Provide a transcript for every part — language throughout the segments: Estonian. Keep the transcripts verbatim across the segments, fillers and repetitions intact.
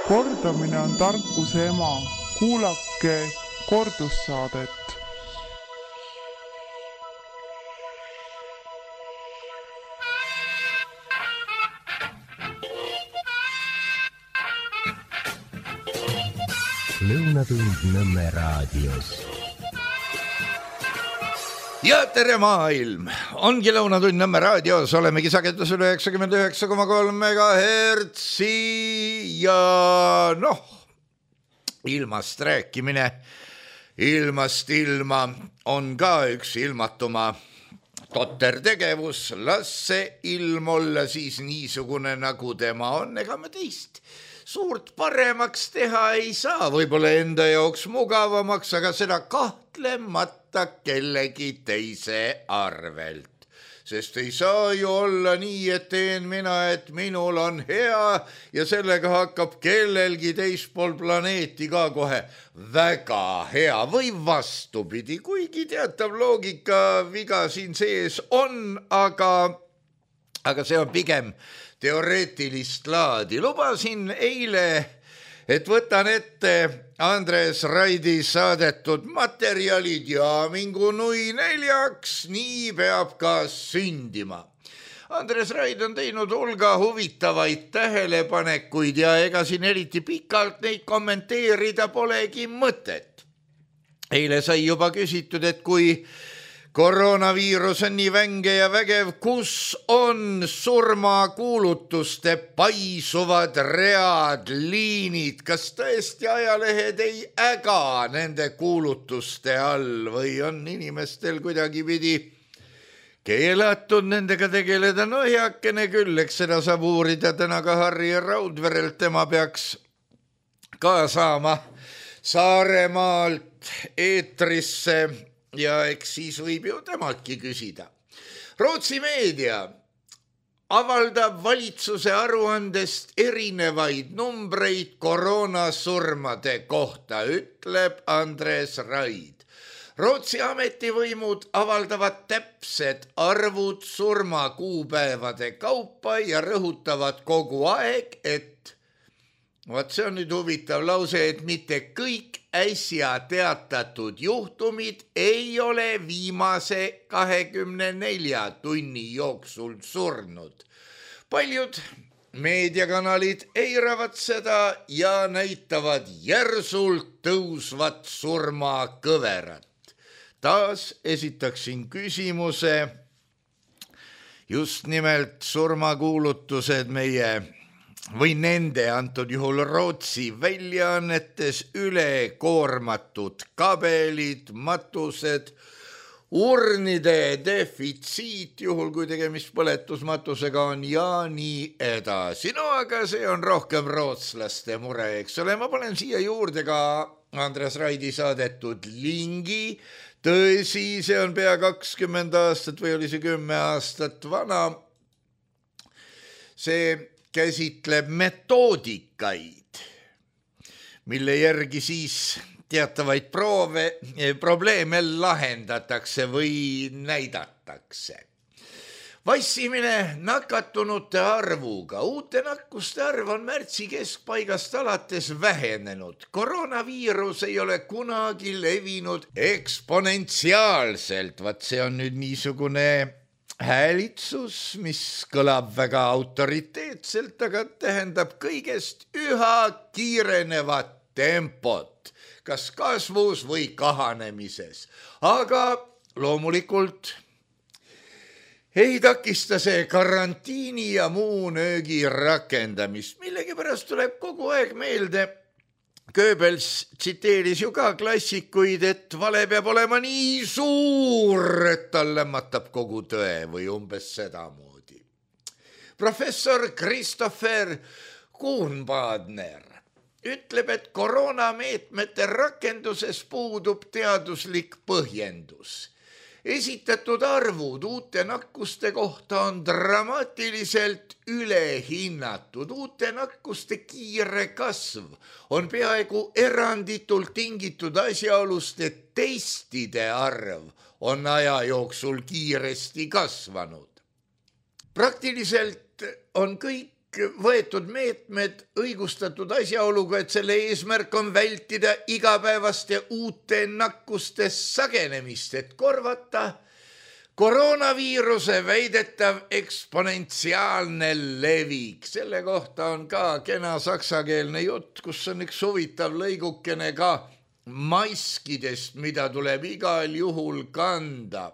Kordamine on tarkuse ema. Kuulake kordussaadet. Lõunatund Nõmme raadios. Ja tere maailm! Ongi Lõunatund Nõmme raadios, olemegi sagedusel üheksakümmend üheksa koma kolm megahertsi ja noh, ilmast rääkimine, ilmast ilma on ka üks ilmatuma totter tegevus. Las see ilm olla siis niisugune, nagu tema on, ega me teist suurt paremaks teha ei saa, võib-olla enda jaoks mugavamaks, aga seda kahtlemata kellegi teise arvelt. Sest ei saa ju olla nii, et teen mina, et minul on hea ja sellega hakkab kellelgi teispool planeeti ka kohe väga hea või vastupidi, kuigi teatav loogika viga siin sees on, aga, aga see on pigem teoreetilist laadi. Lubasin eile, et võtan ette Andres Raidi saadetud materjalid ja mingu nui neljaks, nii peab ka sündima. Andres Raid on teinud hulga huvitavaid tähelepanekuid ja ega siin eriti pikalt neid kommenteerida polegi mõtet. Eile sai juba küsitud, et kui koroonaviirus on nii vänge ja vägev, kus on surmakuulutuste paisuvad read, liinid, kas tõesti ajalehed ei äga nende kuulutuste all või on inimestel kuidagi pidi keelatud nendega tegeleda? No heakene küll, eks seda saab uurida täna ka Harri Raudverelt, tema peaks ka saama Saaremaalt eetrisse ja eks siis võib ju temaltki küsida. Rootsi meedia avaldab valitsuse aruandest erinevaid numbreid koroonasurmade kohta, ütleb Andres Raid. Rootsi ametivõimud avaldavad täpsed arvud surmakuupäevade kaupa ja rõhutavad kogu aeg, et vaat see on nüüd huvitav lause, et mitte kõik äsja teatatud juhtumid ei ole viimase kahekümne nelja tunni jooksul surnud. Paljud meediakanalid eiravad seda ja näitavad järsult tõusvat surmakõverat. Taas esitaksin küsimuse, just nimelt surmakuulutused meie või nende antud juhul Rootsi väljaannetes ülekoormatud kabelid, matused, urnide defitsiit, juhul kui tegemist põletusmatusega on ja nii edasi. No aga see on rohkem rootslaste mure, eks ole. Ma panen siia juurde ka Andres Raidi saadetud lingi. Tõsi, see on pea kakskümmend aastat või oli see kümme aastat vana. See käsitleb metoodikaid, mille järgi siis teatavaid proove, probleeme lahendatakse või näidatakse. Vassimine nakatunute arvuga. Uute nakkuste arv on märtsi keskpaigast alates vähenenud. Koroonaviirus ei ole kunagi levinud eksponentsiaalselt. Vaat see on nüüd niisugune häälitsus, mis kõlab väga autoriteetselt, aga tähendab kõigest üha kiirenevat tempot, kas kasvus või kahanemises. Aga loomulikult ei takista see karantiini ja muu nöögi rakendamist. Millegipärast tuleb kogu aeg meelde, Goebbels tsiteeris ju ka klassikuid, et vale peab olema nii suur, et tal lämmatab kogu tõe või umbes sedamoodi. Professor Christopher Kuhnbadner ütleb, et koroonameetmete rakenduses puudub teaduslik põhjendus. Esitatud arvud uute nakkuste kohta on dramaatiliselt ülehinnatud. Uute nakkuste kiire kasv on peaaegu eranditult tingitud asjaolust, et testide arv on aja jooksul kiiresti kasvanud. Praktiliselt on kõik võetud meetmed õigustatud asjaoluga, et selle eesmärk on vältida igapäevaste uute nakkuste sagenemist, et korvata koroonaviiruse väidetav eksponentsiaalne levik. Selle kohta on ka kena saksakeelne jutt, kus on üks huvitav lõigukene ka maskidest, mida tuleb igal juhul kanda.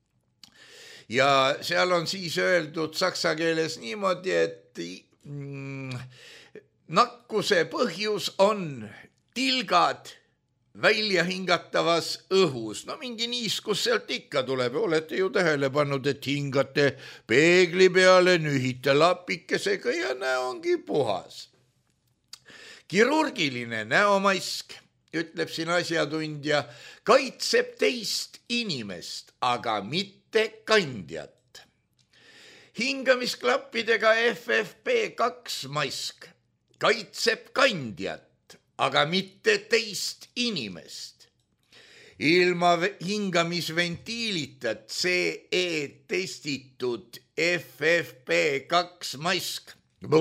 Ja seal on siis öeldud saksa keeles niimoodi, et mm, nakkuse põhjus on tilgad välja hingatavas õhus. No mingi niiskus sealt ikka tuleb. Olete ju tähele pannud, et hingate peegli peale, nühite lapikesega ja näo ongi puhas. Kirurgiline näomask, ütleb siin asjatundja, kaitseb teist inimest, aga mitte kandjat. Hingamisklappidega F F P kaks mask kaitseb kandjat, aga mitte teist inimest. Ilma hingamisventiilita C E testitud F F P kaks mask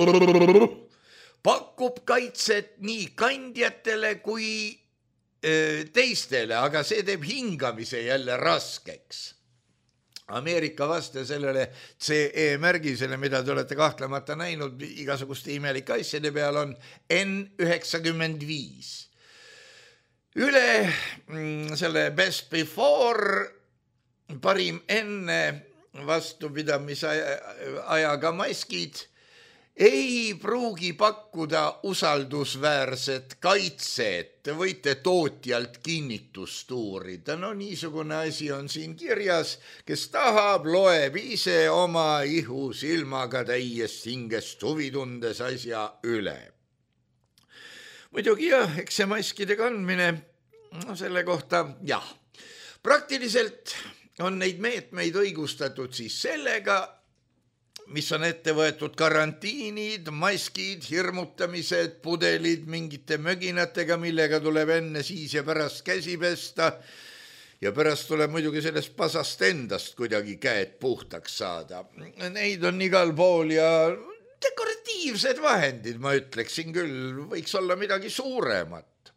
pakub kaitset nii kandjatele kui teistele, aga see teeb hingamise jälle raskeks. Ameerika vaste sellele C E märgisele, mida te olete kahtlemata näinud igasuguste imelike asjade peal, on N üheksakümmend viis. Üle selle best before, parim enne vastupidamise ajaga maskid ei pruugi pakkuda usaldusväärset kaitset. Te võite tootjalt kinnitust uurida. No niisugune asi on siin kirjas, kes tahab, loeb ise oma ihu silmaga täiest hingest huvitundes asja üle. Muidugi jah, eks see maskide kandmine, no selle kohta jah. Praktiliselt on neid meetmeid õigustatud siis sellega, mis on ette võetud karantiinid, maskid, hirmutamised, pudelid mingite möginatega, millega tuleb enne siis ja pärast käsi pesta. Ja pärast tuleb muidugi sellest pasast endast kuidagi käed puhtaks saada. Neid on igal pool ja dekoratiivsed vahendid, ma ütleksin küll, võiks olla midagi suuremat.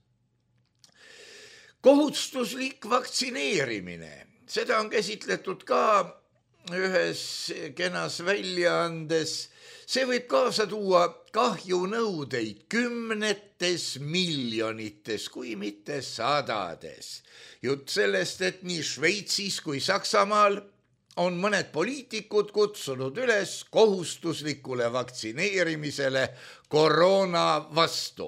Kohustuslik vaktsineerimine, seda on käsitletud ka ühes kenas väljaandes. See võib kaasa tuua kahjunõudeid kümnetes miljonites, kui mitte sadades. Jutt sellest, et nii Šveitsis kui Saksamaal on mõned poliitikud kutsunud üles kohustuslikule vaktsineerimisele koroona vastu.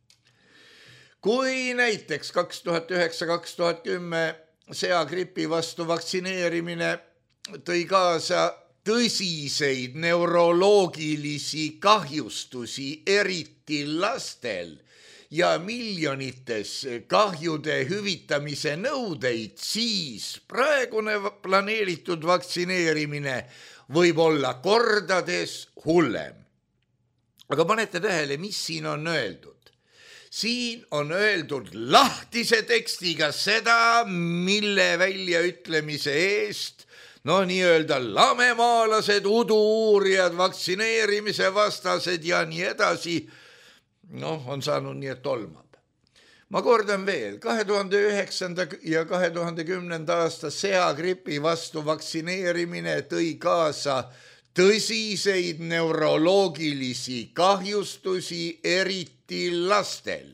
Kui näiteks kaks tuhat üheksa kaks tuhat kümme seagripi vastu vaktsineerimine tõi kaasa tõsiseid neuroloogilisi kahjustusi, eriti lastel, ja miljonites kahjude hüvitamise nõudeid, siis praegune planeeritud vaktsineerimine võib olla kordades hullem. Aga panete tähele, mis siin on öeldud? Siin on öeldud lahtise tekstiga seda, mille väljaütlemise eest no nii-öelda lamemaalased, udu-uurijad, vaktsineerimise vastased ja nii edasi, noh, on saanud nii, et tolmab. Ma kordan veel, kahe tuhande üheksanda ja kahe tuhande kümnenda aasta seagripi vastu vaktsineerimine tõi kaasa tõsiseid neuroloogilisi kahjustusi, eriti lastel.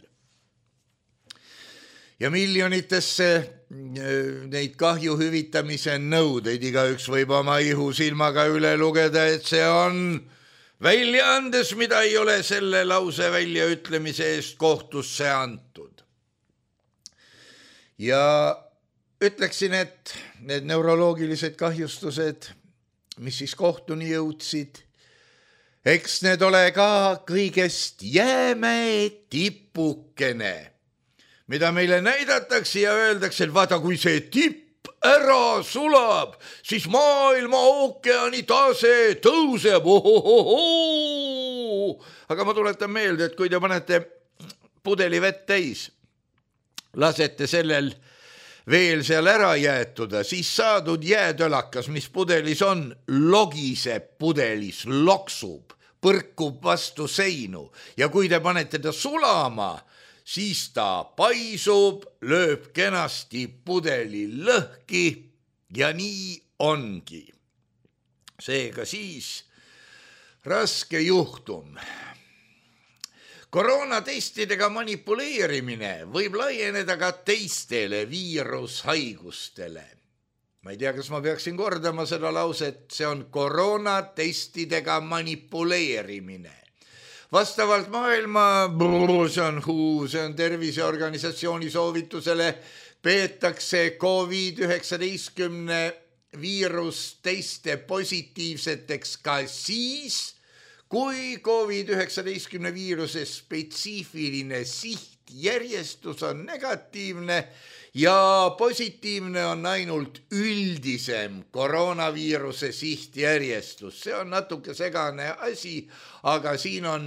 Ja miljonitesse neid kahju hüvitamise nõudeid, igaüks võib oma ihu silmaga üle lugeda, et see on väljaandes, mida ei ole selle lause väljaütlemise eest kohtusse antud. Ja ütleksin, et need neuroloogilised kahjustused, mis siis kohtuni jõudsid, eks need ole ka kõigest jäämäe tipukene, mida meile näidatakse ja öeldakse, et vaata, kui see tipp ära sulab, siis maailma ookeani tase tõuseb. Ohohoho! Aga ma tuletan meelde, et kui te panete pudeli vett täis, lasete sellel veel seal ära jäätuda, siis saadud jäätölakas, mis pudelis on, logiseb pudelis, loksub. põrkub vastu seinu ja kui te panete ta sulama, siis ta paisub, lööb kenasti pudeli lõhki ja nii ongi. Seega siis raske juhtum. Koroonatestidega manipuleerimine võib laieneda ka teistele viirushaigustele. Ma ei tea, kas ma peaksin kordama seda lauset, see on koroonatestidega manipuleerimine. Vastavalt maailma, see on, see on terviseorganisatsiooni soovitusele, peetakse covid üheksateist viirusteste positiivseteks ka siis, kui covid üheksateist viiruse spetsiifiline sihtjärjestus on negatiivne ja positiivne on ainult üldisem koroonaviiruse sihtjärjestus. See on natuke segane asi, aga siin on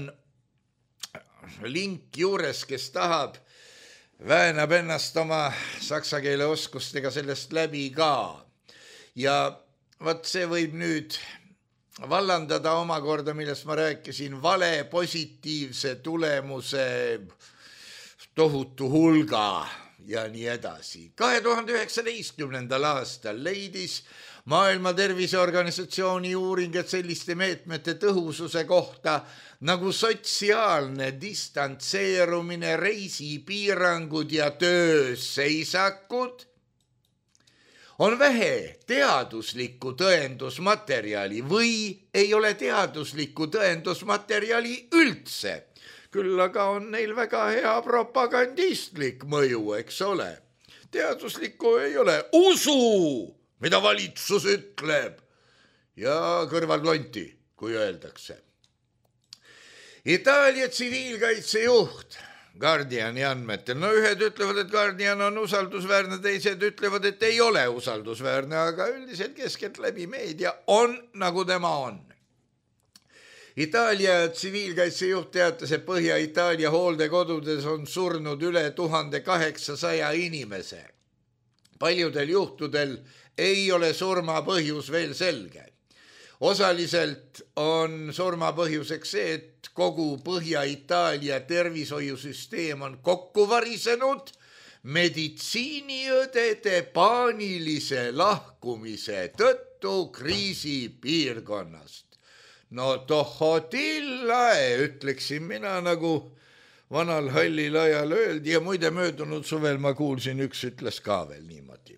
link juures, kes tahab, väänab ennast oma saksa keele oskustega sellest läbi ka. Ja vaat see võib nüüd vallandada omakorda, millest ma rääkisin, vale positiivse tulemuse tohutu hulga ja nii edasi. kahe tuhande üheksateistkümnendal aastal leidis Maailma Terviseorganisatsiooni uuring, et selliste meetmete tõhususe kohta nagu sotsiaalne distantseerumine, reisipiirangud ja töösseisakud on vähe teaduslikku tõendusmaterjali või ei ole teaduslikku tõendusmaterjali üldse. Küll aga on neil väga hea propagandistlik mõju, eks ole. Teaduslikku ei ole. Usu, mida valitsus ütleb. Ja kõrvalklonti, kui öeldakse. Itaalia tsiviilkaitsejuht Guardiani andmetel. No ühed ütlevad, et Guardian on usaldusväärne, teised ütlevad, et ei ole usaldusväärne, aga üldiselt keskelt läbi meedia on nagu tema on. Itaalia tsiviilkaitsejuht teatas, et Põhja-Itaalia hooldekodudes on surnud üle tuhande kaheksasaja inimese. Paljudel juhtudel ei ole surma põhjus veel selge. Osaliselt on surma põhjuseks see, et kogu Põhja-Itaalia tervishoiusüsteem on kokku varisenud meditsiiniõdede paanilise lahkumise tõttu kriisipiirkonnast. No tohotillae, ütleksin mina, nagu vanal hallil ajal öeldi ja muide möödunud suvel ma kuulsin, üks ütles ka veel niimoodi.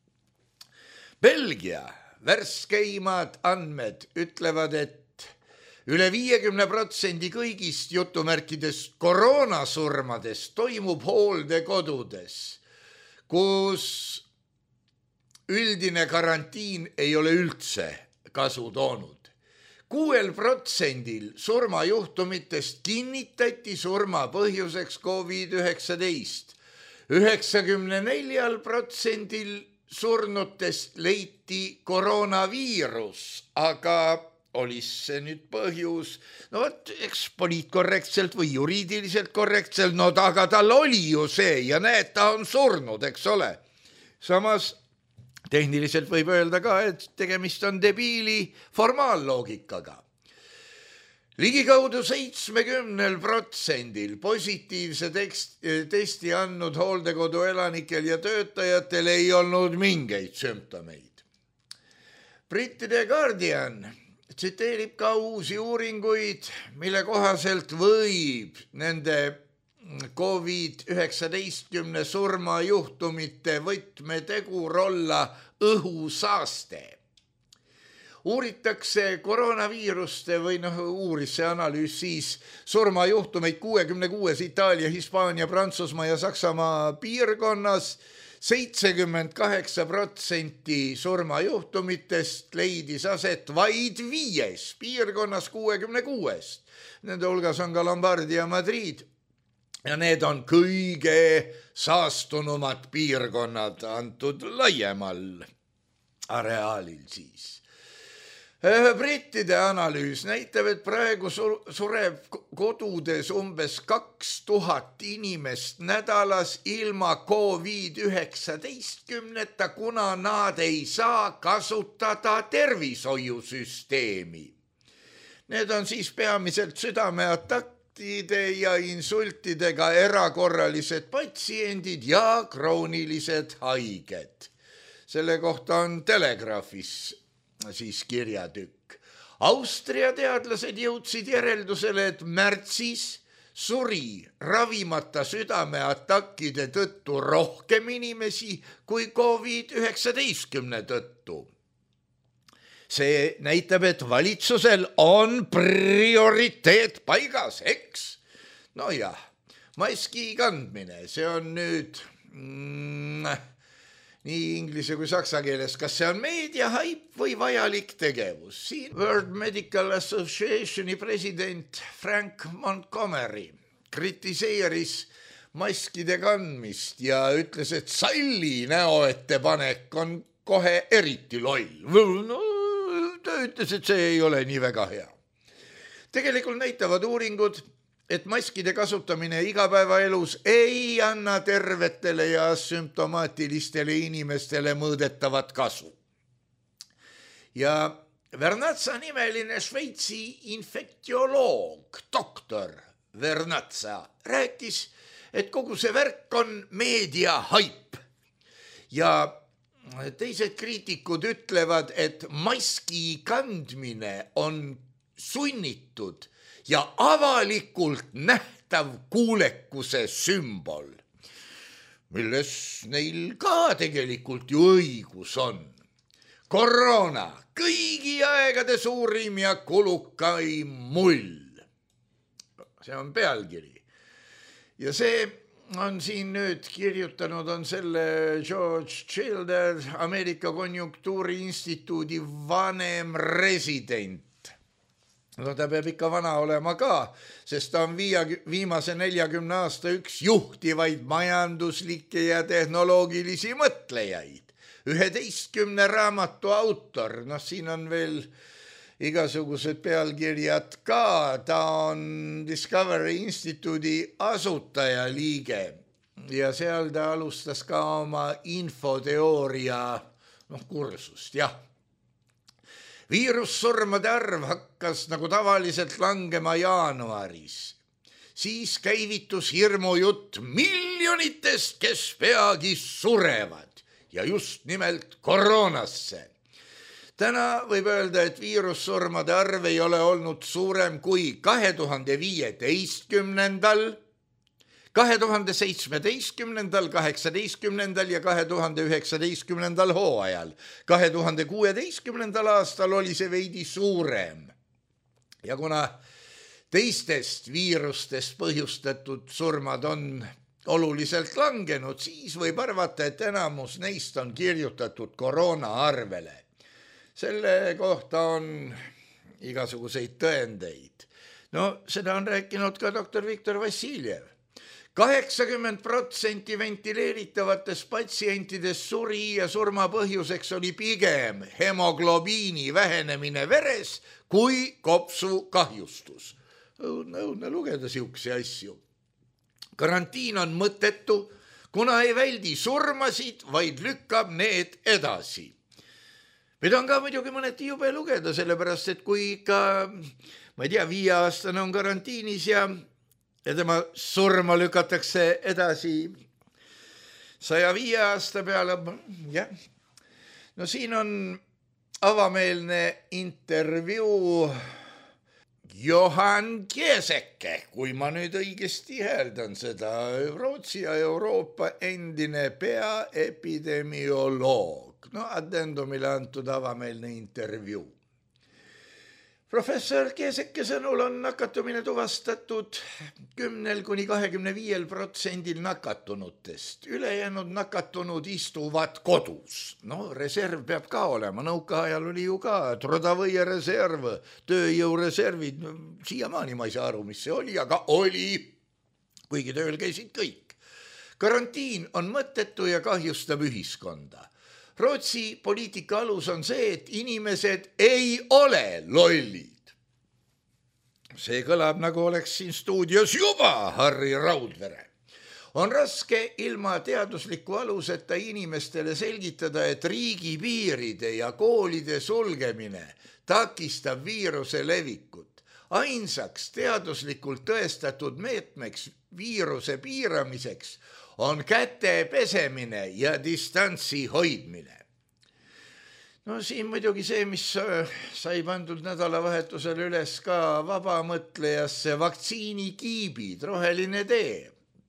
Belgia värskeimad andmed ütlevad, et üle viiekümne protsendi kõigist jutumärkides koroonasurmadest toimub hooldekodudes, kus üldine karantiin ei ole üldse kasu toonud. Kuuel protsendil surmajuhtumitest kinnitati surma põhjuseks covid üheksateist. üheksakümne neljal protsendil surnutest leiti koroonaviirus, aga olis see nüüd põhjus, no võt, eks poliitkorrektselt või juriidiliselt korrektselt, no aga tal oli ju see ja näed, ta on surnud, eks ole. Samas tehniliselt võib öelda ka, et tegemist on debiili formaalloogikaga. Ligikaudu seitsmekümnel protsendil positiivse tekst, testi andnud hooldekodu elanikel ja töötajatel ei olnud mingeid sümptomeid. Brittide Guardian tsiteerib ka uusi uuringuid, mille kohaselt võib nende covid üheksateist surmajuhtumite võtmetegur olla õhusaaste. Uuritakse koroonaviiruste või noh, uuris see analüüs siis surmajuhtumeid kuuekümne kuues Itaalia, Hispaania, Prantsusmaa ja Saksamaa piirkonnas. seitsekümmend kaheksa protsenti surmajuhtumitest leidis aset vaid viies piirkonnas kuuekümne kuuest. Nende hulgas on ka Lombardia ja Madrid. Ja need on kõige saastunumad piirkonnad antud laiemal areaalil siis. Brittide analüüs näitab, et praegu sureb kodudes umbes kaks tuhat inimest nädalas ilma covid üheksateistkümneta, kuna nad ei saa kasutada tervishoiusüsteemi. Need on siis peamiselt südameataktide ja insultidega erakorralised patsiendid ja kroonilised haiged. Selle kohta on Telegraafis siis kirjatükk. Austria teadlased jõudsid järeldusele, et märtsis suri ravimata südameatakkide tõttu rohkem inimesi kui covid üheksateistkümne tõttu. See näitab, et valitsusel on prioriteet paigas, eks? No jah, maski kandmine, see on nüüd mm, nii inglise kui saksa keeles. Kas see on meediahaip või vajalik tegevus? Siin World Medical Associationi president Frank Montgomery kritiseeris maskide kandmist ja ütles, et salli näoettepanek on kohe eriti loll. No, ta ütles, et see ei ole nii väga hea. Tegelikult näitavad uuringud, et maskide kasutamine igapäevaelus ei anna tervetele ja sümptomaatilistele inimestele mõõdetavat kasu. Ja Vernatsa nimeline Šveitsi infektioloog, doktor Vernatsa, rääkis, et kogu see värk on meedia haip. Ja teised kriitikud ütlevad, et maski kandmine on sunnitud ja avalikult nähtav kuulekuse sümbol, milles neil ka tegelikult ju õigus on. Koroona, kõigi aegade suurim ja kulukaim mull. See on pealkiri. Ja see on siin nüüd kirjutanud, on selle George Childer, Ameerika Konjunktuuriinstituudi vanem resident. No ta peab ikka vana olema ka, sest ta on viia, viimase neljakümne aasta üks juhtivaid majanduslikke ja tehnoloogilisi mõtlejaid. üheteistkümne raamatu autor, noh siin on veel igasugused pealkirjad ka, ta on Discovery Instituudi asutajaliige ja seal ta alustas ka oma infoteooria noh, kursust, jah. Viirussurmade arv hakkas nagu tavaliselt langema jaanuaris. Siis käivitus hirmujutt miljonitest, kes peagi surevad ja just nimelt koroonasse. Täna võib öelda, et viirussurmade arv ei ole olnud suurem kui kahe tuhande viieteistkümnendal, kahe tuhande seitsmeteistkümnendal, kaheksateistkümnendal ja kahe tuhande üheksateistkümnendal hooajal. kahe tuhande kuueteistkümnendal aastal oli see veidi suurem. Ja kuna teistest viirustest põhjustatud surmad on oluliselt langenud, siis võib arvata, et enamus neist on kirjutatud koroona arvele. Selle kohta on igasuguseid tõendeid. No seda on rääkinud ka doktor Viktor Vassiljev. kaheksakümmend protsenti ventileeritavatest patsientidest suri ja surma põhjuseks oli pigem hemoglobiini vähenemine veres kui kopsu kahjustus. Õudne lugeda siukse asju. Karantiin on mõttetu, kuna ei väldi surmasid, vaid lükkab need edasi. Mida on ka muidugi mõneti jube lugeda, sellepärast, et kui ikka, ma ei tea, viieaastane on karantiinis ja, ja tema surma lükatakse edasi saja viie aasta peale, jah. No siin on avameelne intervjuu Johan Kieseke, kui ma nüüd õigesti hääldan seda, Rootsi ja Euroopa endine peaepidemioloog. No addendumile antud avameelne intervjuu. Professor Kieseke sõnul on nakatumine tuvastatud kümnel kuni kahekümne viiel protsendil nakatunutest. Ülejäänud nakatunud istuvad kodus. No reserv peab ka olema. Nõukaajal oli ju ka trodavõie reserv, tööjõureservid. Siiamaani ma ei saa aru, mis see oli, aga oli, kuigi tööl käisid kõik. Karantiin on mõttetu ja kahjustab ühiskonda. Rootsi poliitika alus on see, et inimesed ei ole lollid. See kõlab nagu oleks siin stuudios juba Harri Raudvere. On raske ilma teadusliku aluseta inimestele selgitada, et riigipiiride ja koolide sulgemine takistab viiruse levikut. ainsaks teaduslikult tõestatud meetmeks viiruse piiramiseks on käte pesemine ja distantsi hoidmine. No siin muidugi see, mis sai pandud nädalavahetusel üles ka vabamõtlejasse vaktsiinikiibid, roheline tee.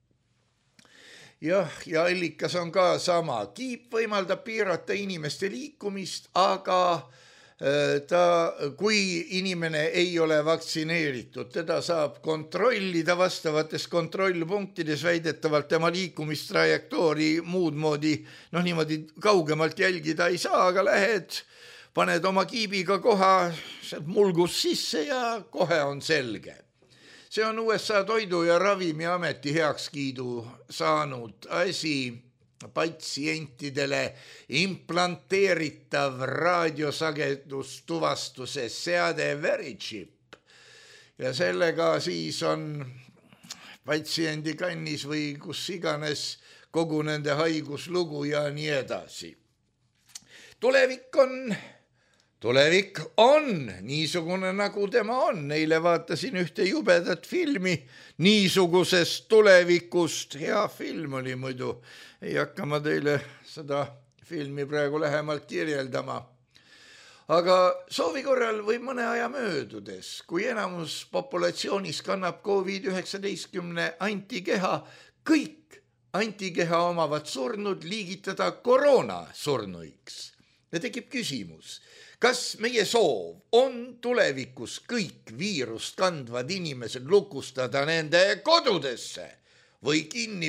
Jah, ja allikas on ka sama. Kiip võimaldab piirata inimeste liikumist, aga ta, kui inimene ei ole vaktsineeritud, teda saab kontrollida vastavates kontrollpunktides väidetavalt tema liikumistrajektoori muud moodi, noh niimoodi kaugemalt jälgida ei saa, aga lähed, paned oma kiibiga koha, mulgus sisse ja kohe on selge. See on U S A Toidu- ja Ravimiameti heakskiidu saanud asi patsientidele implanteeritav raadiosagedustuvastuse seade Verichip ja sellega siis on patsiendi kannis või kus iganes kogu nende haiguslugu ja nii edasi. Tulevik on, tulevik on niisugune nagu tema on. Neile vaatasin ühte jubedat filmi niisugusest tulevikust. Hea film oli muidu. Ei hakka ma teile seda filmi praegu lähemalt kirjeldama. Aga soovi korral või mõne aja möödudes, kui enamus populatsioonis kannab COVID üheksateist antikeha, kõik antikeha omavad surnud liigitada koroona surnuiks. Ja tekib küsimus, kas meie soov on tulevikus kõik viirust kandvad inimesed lukustada nende kodudesse või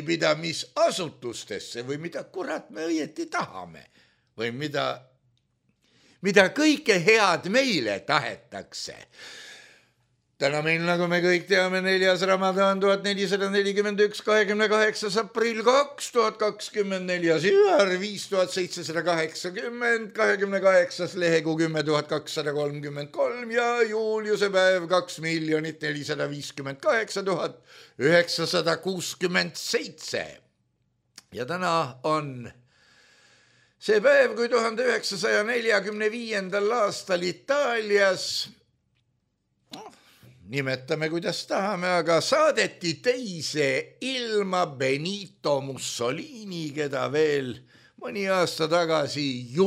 kinnipidamisasutustesse või mida kurat me õieti tahame või mida, mida kõike head meile tahetakse. Täna meil, nagu me kõik teame, neljas Ramadan tuhat nelisada nelikümmend üks, kahekümne kaheksas aprill kaks tuhat kakskümmend neli, Süvar viis tuhat seitsesada kaheksakümmend, kahekümne kaheksas lehekuu kümme tuhat kakssada kolmkümmend kolm ja Juliuse päev kaks miljonit nelisada viiskümmend kaheksa tuhat üheksasada kuuskümmend seitse. Ja täna on see päev, kui tuhande üheksasaja neljakümne viiendal aastal Itaalias, nimetame kuidas tahame, aga saadeti teise ilma Benito Mussolini, keda veel mõni aasta tagasi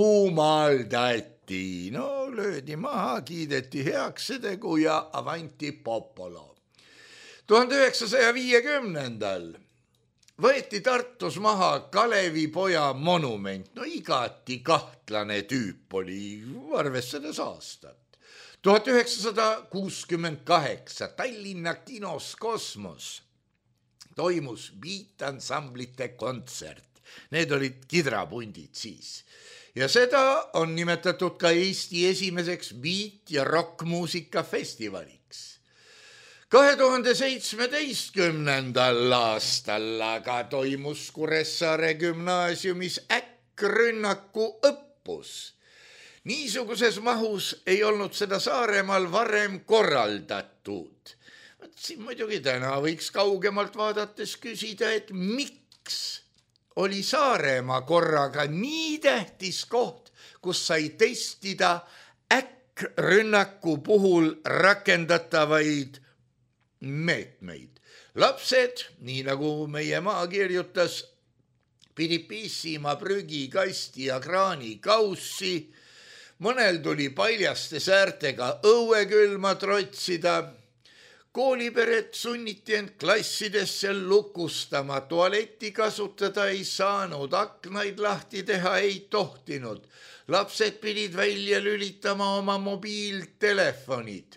jumaldati. No löödi maha, kiideti heaks see tegu ja avanti popolo. tuhande üheksasaja viiekümnendal võeti Tartus maha Kalevipoja monument. No igati kahtlane tüüp oli, arvestades aastat. tuhat üheksasada kuuskümmend kaheksa Tallinna kinos Kosmos toimus beat-ansamblite kontsert. Need olid kidrapundid siis. Ja seda on nimetatud ka Eesti esimeseks beat- ja rockmuusika festivaliks. kahe tuhande seitsmeteistkümnendal aastal aga toimus Kuressaare gümnaasiumis äkkrünnaku õppus. Niisuguses mahus ei olnud seda Saaremaal varem korraldatud. Siin muidugi täna võiks kaugemalt vaadates küsida, et miks oli Saaremaa korraga nii tähtis koht, kus sai testida äkkrünnaku puhul rakendatavaid meetmeid. Lapsed, nii nagu meie maa kirjutas, pidid pissima prügikasti ja kraani kaussi. Mõnel tuli paljaste säärtega õuekülma trotsida. Kooliperet sunniti end klassidesse lukustama. Tualetti kasutada ei saanud, aknaid lahti teha ei tohtinud. Lapsed pidid välja lülitama oma mobiiltelefonid.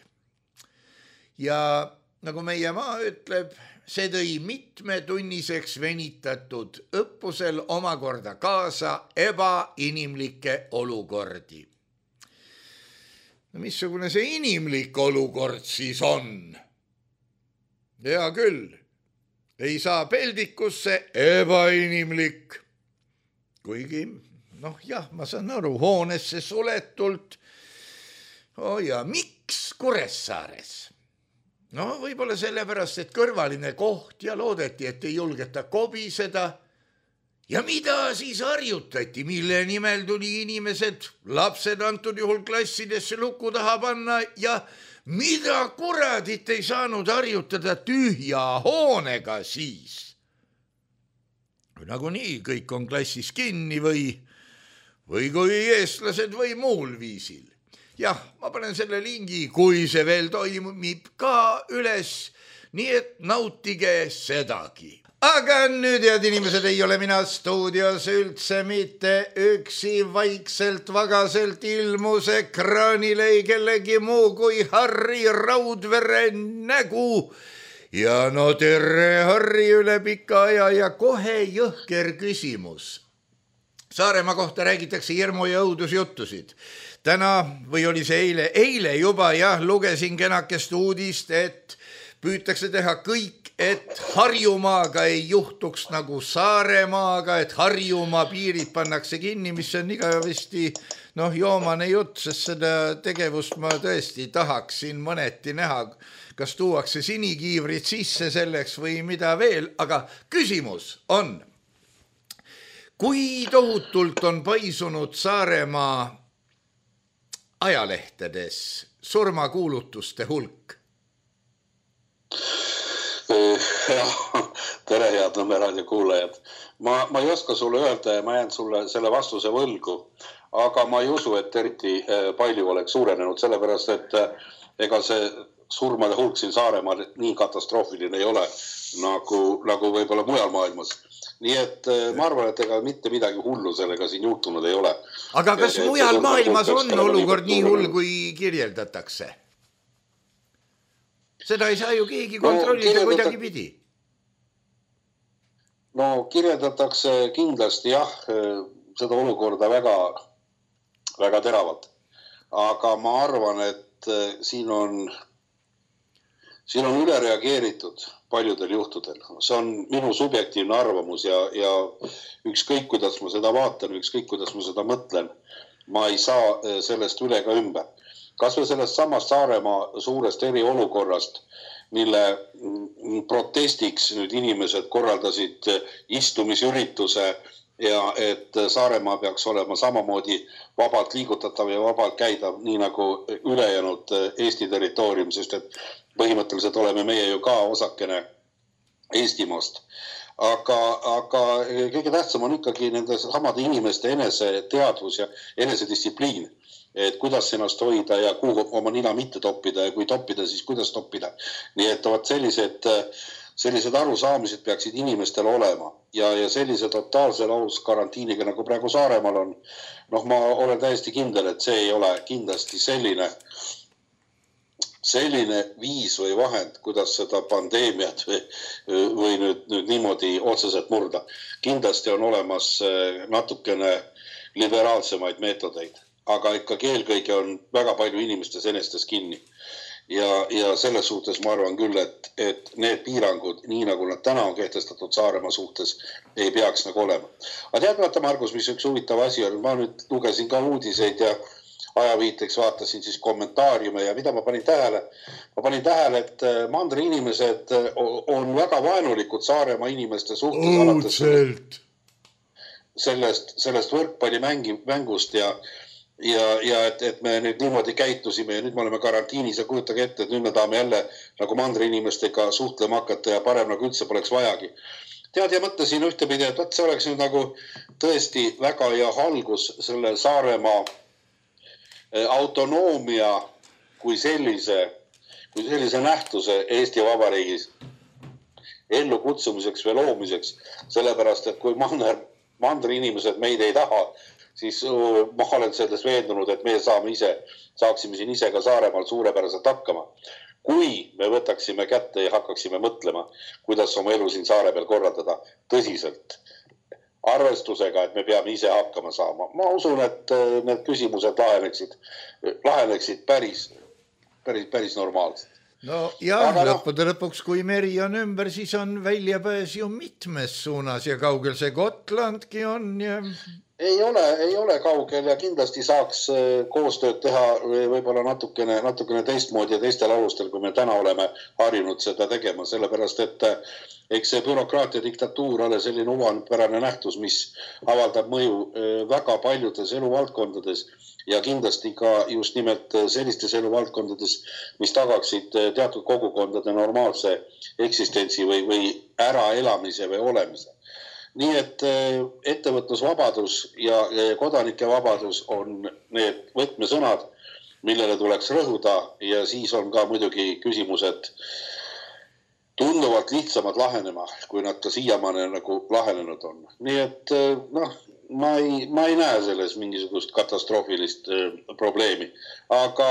Ja nagu meie maa ütleb, see tõi mitmetunniseks venitatud õppusel omakorda kaasa ebainimlikke olukordi. Missugune see inimlik olukord siis on? Hea küll, ei saa peldikusse, ebainimlik. Kuigi, noh jah, ma saan aru, hoonesse suletult. Oh ja, miks Kuressaares? No võib-olla sellepärast, et kõrvaline koht ja loodeti, et ei julgeta kobiseda. Ja mida siis harjutati, mille nimel tuli inimesed, lapsed antud juhul klassidesse luku taha panna ja mida kuradit ei saanud harjutada tühja hoonega siis? Nagu nii, kõik on klassis kinni või, või kui eestlased või muul viisil. Jah, ma panen selle lingi, kui see veel toimub ka üles, nii et nautige sedagi. Aga nüüd, head inimesed, ei ole mina stuudios üldse mitte üksi, vaikselt vagaselt ilmus ekraanile ei kellegi muu kui Harri Raudvere nägu. Ja no tere Harri üle pika aja ja kohe jõhker küsimus. Saaremaa kohta räägitakse hirmu ja õudusjuttusid. Täna või oli see eile, eile juba jah, lugesin kenakest uudist, et püütakse teha kõik, et Harjumaaga ei juhtuks nagu Saaremaaga, et Harjumaa piirid pannakse kinni, mis on igavesti noh, joomane jutt, sest seda tegevust ma tõesti tahaksin mõneti näha, kas tuuakse sinikiivrid sisse selleks või mida veel, aga küsimus on, kui tohutult on paisunud Saaremaa ajalehtedes surmakuulutuste hulk? Jah, tere head Nõmme kuulajad. Ma, ma ei oska sulle öelda ja ma jään sulle selle vastuse võlgu, aga ma ei usu, et eriti palju oleks suurenenud, sellepärast, et ega see surmade hulk siin Saaremaal nii katastroofiline ei ole, nagu, nagu võib-olla mujal maailmas. Nii et ma arvan, et ega mitte midagi hullu sellega siin juhtunud ei ole. Aga kas ja, mujal maailmas on olukord nii hull, kui kirjeldatakse? Seda ei saa ju keegi kontrollida no, kuidagi pidi. No kirjeldatakse kindlasti jah, seda olukorda väga, väga teravalt. Aga ma arvan, et siin on, siin on üle reageeritud paljudel juhtudel. See on minu subjektiivne arvamus ja, ja ükskõik, kuidas ma seda vaatan, ükskõik, kuidas ma seda mõtlen, ma ei saa sellest üle ka ümber. Kas või sellest samast Saaremaa suurest eriolukorrast, mille protestiks nüüd inimesed korraldasid istumisürituse ja et Saaremaa peaks olema samamoodi vabalt liigutatav ja vabalt käidav, nii nagu ülejäänud Eesti territoorium, sest et põhimõtteliselt oleme meie ju ka osakene Eestimaast. Aga, aga kõige tähtsam on ikkagi nende samade inimeste enese teadvus ja enesedistsipliin. Et kuidas ennast hoida ja kuhu oma nina mitte toppida ja kui toppida, siis kuidas toppida. Nii et sellised, sellised arusaamised peaksid inimestel olema ja, ja sellise totaalse laus karantiiniga, nagu praegu Saaremaal on, noh, ma olen täiesti kindel, et see ei ole kindlasti selline, selline viis või vahend, kuidas seda pandeemiat või, või nüüd, nüüd niimoodi otseselt murda. Kindlasti on olemas natukene liberaalsemaid meetodeid. Aga ikkagi eelkõige on väga palju inimestes enestes kinni. Ja, ja selles suhtes ma arvan küll, et, et need piirangud, nii nagu nad täna on kehtestatud Saaremaa suhtes, ei peaks nagu olema. Aga tead vaata, Margus, mis üks huvitav asi on, ma nüüd lugesin ka uudiseid ja ajaviiteks vaatasin siis kommentaariume ja mida ma panin tähele? Ma panin tähele, et mandri inimesed on väga vaenulikud Saaremaa inimeste suhtes. Õudselt! Sellest, sellest võrkpalli mängi, mängust ja Ja, ja et, et me nüüd niimoodi käitusime ja nüüd me oleme karantiinis ja kujutage ette, et nüüd me tahame jälle nagu mandri inimestega suhtlema hakata ja parem nagu üldse poleks vajagi. Tead ja mõtlesin ühtepidi, et see oleks nüüd nagu tõesti väga hea algus selle Saaremaa autonoomia kui sellise, kui sellise nähtuse Eesti Vabariigis ellu kutsumiseks või loomiseks, sellepärast, et kui mandri, mandri inimesed meid ei taha, siis ma olen selles veendunud, et me saame ise, saaksime siin ise ka Saaremaal suurepäraselt hakkama. Kui me võtaksime kätte ja hakkaksime mõtlema, kuidas oma elu siin Saare peal korraldada tõsiselt, arvestusega, et me peame ise hakkama saama. Ma usun, et need küsimused laheneksid, laheneksid päris, päris, päris normaalselt. No jah, Aga lõppude no. lõpuks, kui meri on ümber, siis on väljapääs ju mitmes suunas ja kaugel see Gotlandki on ja ei ole, ei ole kaugel ja kindlasti saaks koostööd teha võib-olla natukene, natukene teistmoodi ja teistel alustel, kui me täna oleme harjunud seda tegema, sellepärast et eks see bürokraatia diktatuur ole selline uvanpärane nähtus, mis avaldab mõju väga paljudes eluvaldkondades ja kindlasti ka just nimelt sellistes eluvaldkondades, mis tagaksid teatud kogukondade normaalse eksistentsi või, või äraelamise või olemise. Nii et ettevõtlusvabadus ja kodanike vabadus on need võtmesõnad, millele tuleks rõhuda ja siis on ka muidugi küsimused tunduvalt lihtsamad lahenema, kui nad ka siiamaane nagu lahenenud on. Nii et noh, ma ei, ma ei näe selles mingisugust katastroofilist probleemi, aga,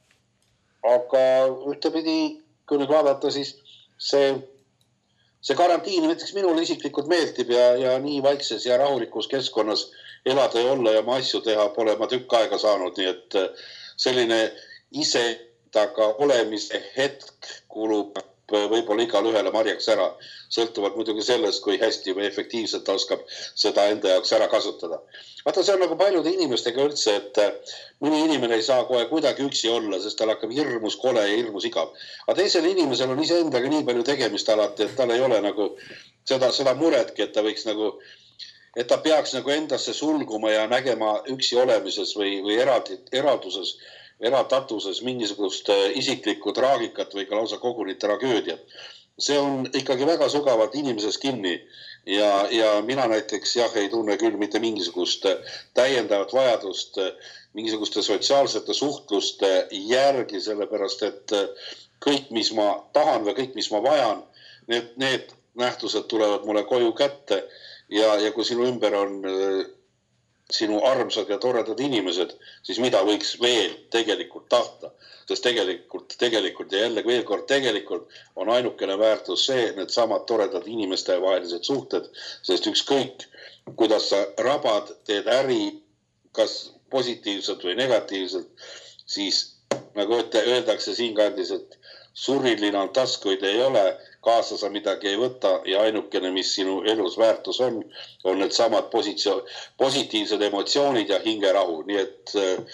aga ühtepidi, kui nüüd vaadata, siis see See karantiin näiteks minule isiklikult meeldib ja, ja nii vaikses ja rahulikus keskkonnas elada ja olla ja ma asju teha pole ma tükk aega saanud, nii et selline ise taga olemise hetk kulub võib-olla igal ühele marjaks ära, sõltuvalt muidugi sellest, kui hästi või efektiivselt ta oskab seda enda jaoks ära kasutada. Vaata, see on nagu paljude inimestega üldse, et mõni inimene ei saa kohe kuidagi üksi olla, sest tal hakkab hirmus kole ja hirmus igav. Aga teisel inimesel on iseendaga nii palju tegemist alati, et tal ei ole nagu seda, seda muretki, et ta võiks nagu, et ta peaks nagu endasse sulguma ja nägema üksi olemises või, või eraldi, eralduses eratatuses mingisugust isiklikku traagikat või ka lausa koguni tragöödiat. See on ikkagi väga sugavalt inimeses kinni ja, ja mina näiteks jah, ei tunne küll mitte mingisugust täiendavat vajadust mingisuguste sotsiaalsete suhtluste järgi, sellepärast et kõik, mis ma tahan või kõik, mis ma vajan, need, need nähtused tulevad mulle koju kätte ja, ja kui sinu ümber on sinu armsad ja toredad inimesed, siis mida võiks veel tegelikult tahta. Sest tegelikult, tegelikult ja jälle veel kord tegelikult on ainukene väärtus see, need samad toredad inimeste vahelised suhted, sest ükskõik, kuidas sa rabad, teed äri, kas positiivselt või negatiivselt, siis nagu öeldakse siinkandis, et suriline on taskuid ei ole, kaasa sa midagi ei võta ja ainukene, mis sinu elus väärtus on, on need samad positsioon, positiivsed emotsioonid ja hingerahu. Nii et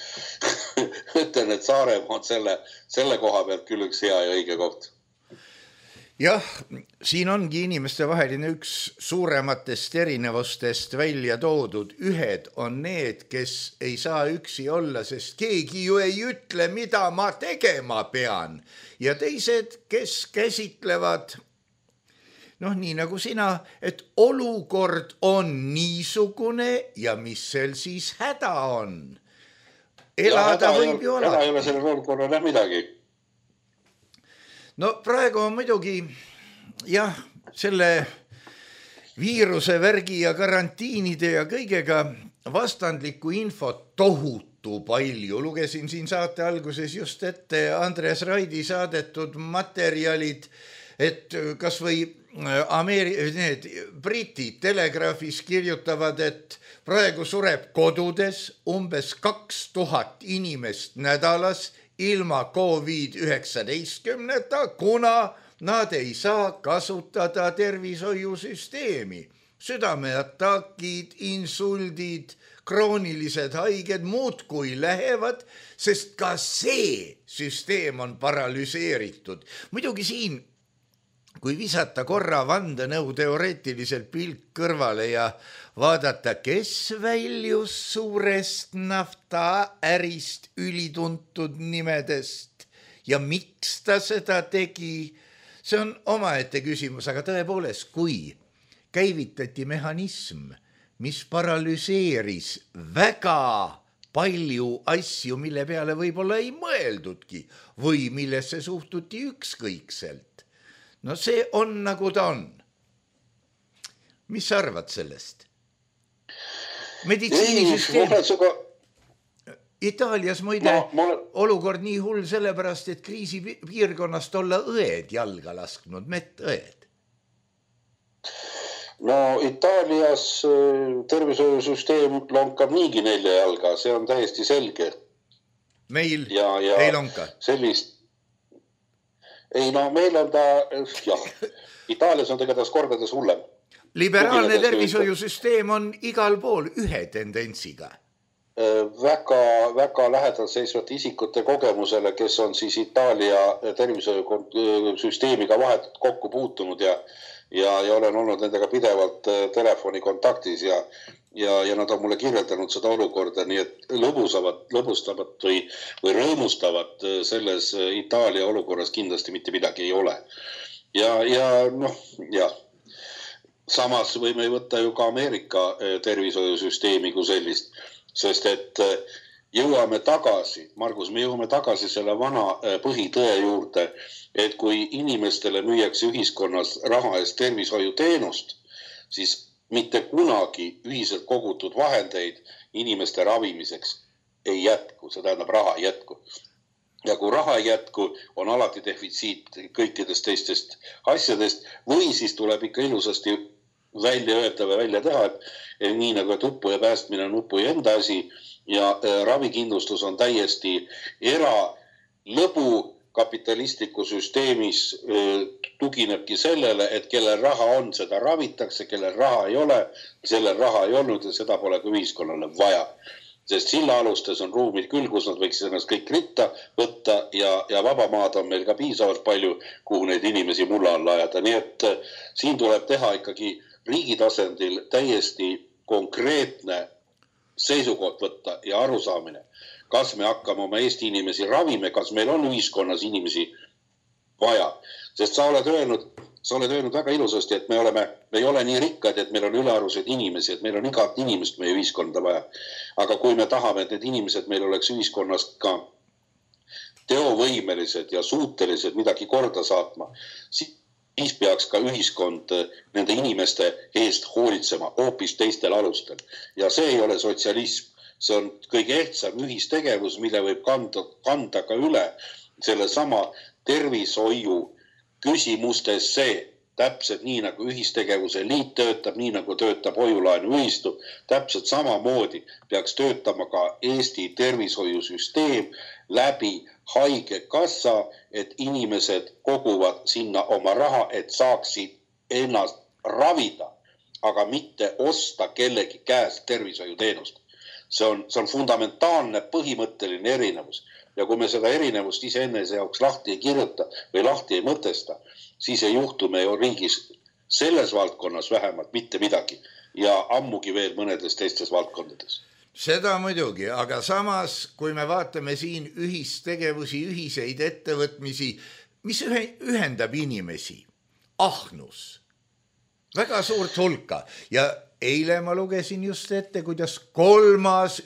ütlen, et Saaremaa on selle, selle koha pealt küll üks hea ja õige koht. Jah, siin ongi inimeste vaheline üks suurematest erinevustest välja toodud. Ühed on need, kes ei saa üksi olla, sest keegi ju ei ütle, mida ma tegema pean. Ja teised, kes käsitlevad, noh nii nagu sina, et olukord on niisugune ja mis sel siis häda on. Elada ja, võib ju olla. Häda ei ole selle olukorral midagi. No praegu on muidugi jah, selle viiruse värgi ja karantiinide ja kõigega vastandlikku infot tohutu palju. Lugesin siin saate alguses just ette Andres Raidi saadetud materjalid, et kas või Ameeri- need britid telegraafis kirjutavad, et praegu sureb kodudes umbes kaks tuhat inimest nädalas ilma koovid üheksateistkümneta, kuna nad ei saa kasutada tervishoiusüsteemi. Südameatakid, insuldid, kroonilised haiged muudkui lähevad, sest ka see süsteem on paralüseeritud. Muidugi siin, kui visata korra vandenõu teoreetiliselt pilk kõrvale ja vaadata, kes väljus suurest naftaärist ülituntud nimedest ja miks ta seda tegi, see on omaette küsimus, aga tõepoolest, kui käivitati mehhanism, mis paralüseeris väga palju asju, mille peale võib-olla ei mõeldudki või millesse suhtuti ükskõikselt, no see on nagu ta on. Mis sa arvad sellest? Meditsiinisüsteem. Itaalias muide no, ma... olukord nii hull sellepärast, et kriisi piirkonnast olla õed jalga lasknud, medõed. No Itaalias tervishoiusüsteem lonkab niigi nelja jalga, see on täiesti selge. Meil ja, ja ei lonka. Sellist... Ei no meil on ta, jah, Itaalias on tegades kordades hullem. liberaalne tervishoiusüsteem on igal pool ühe tendentsiga. Väga, väga lähedal seisvate isikute kogemusele, kes on siis Itaalia tervishoiusüsteemiga vahetult kokku puutunud ja, ja, ja olen olnud nendega pidevalt telefonikontaktis ja, ja, ja nad on mulle kirjeldanud seda olukorda, nii et lõbusavad, lõbustavat või, või rõõmustavat selles Itaalia olukorras kindlasti mitte midagi ei ole. Ja, ja noh, jah. Samas võime võtta ju ka Ameerika tervishoiusüsteemi kui sellist, sest et jõuame tagasi, Margus, me jõuame tagasi selle vana põhitõe juurde, et kui inimestele müüakse ühiskonnas raha eest tervishoiuteenust, siis mitte kunagi ühiselt kogutud vahendeid inimeste ravimiseks ei jätku, see tähendab raha ei jätku. Ja kui raha ei jätku, on alati defitsiit kõikidest teistest asjadest või siis tuleb ikka ilusasti välja öelda või välja teha, et nii nagu et uppu ja päästmine on uppu ja enda asi ja ravikindlustus on täiesti eralõbu kapitalistliku süsteemis tuginebki sellele, et kellel raha on, seda ravitakse, kellel raha ei ole, sellel raha ei olnud ja seda pole ka ühiskonnale vaja. Sest silla alustes on ruumid küll, kus nad võiksid ennast kõik ritta võtta ja, ja vabamaad on meil ka piisavalt palju, kuhu neid inimesi mulla alla ajada. Nii et siin tuleb teha ikkagi riigi tasandil täiesti konkreetne seisukoht võtta ja arusaamine. Kas me hakkame oma Eesti inimesi ravime, kas meil on ühiskonnas inimesi vaja. Sest sa oled öelnud, sa oled öelnud väga ilusasti, et me, oleme, me ei ole nii rikkad, et meil on ülearused inimesi, et meil on igat inimest meie ühiskonda vaja. Aga kui me tahame, et need inimesed meil oleks ühiskonnas ka teovõimelised ja suutelised midagi korda saatma, siis peaks ka ühiskond nende inimeste eest hoolitsema hoopis teistel alustel. Ja see ei ole sotsialism. See on kõige ehtsam ühistegevus, mille võib kanda, kanda ka üle selle sama tervishoiu küsimustes see, täpselt nii nagu ühistegevuse liit töötab, nii nagu töötab hoiulaenu ühistu, täpselt samamoodi peaks töötama ka Eesti tervishoiusüsteem läbi haigekassa, et inimesed koguvad sinna oma raha, et saaksid ennast ravida, aga mitte osta kellegi käest tervishoiuteenust. See on, see on fundamentaalne põhimõtteline erinevus. Ja kui me seda erinevust ise enne see jaoks lahti ei kirjuta või lahti ei mõtesta, siis ei juhtu me ju riigis selles valdkonnas vähemalt mitte midagi ja ammugi veel mõnedes teistes valdkondades. Seda muidugi, aga samas, kui me vaatame siin ühistegevusi, ühiseid ettevõtmisi, mis ühendab inimesi? Ahnus. Väga suurt hulka. Ja eile ma lugesin just ette, kuidas kolmas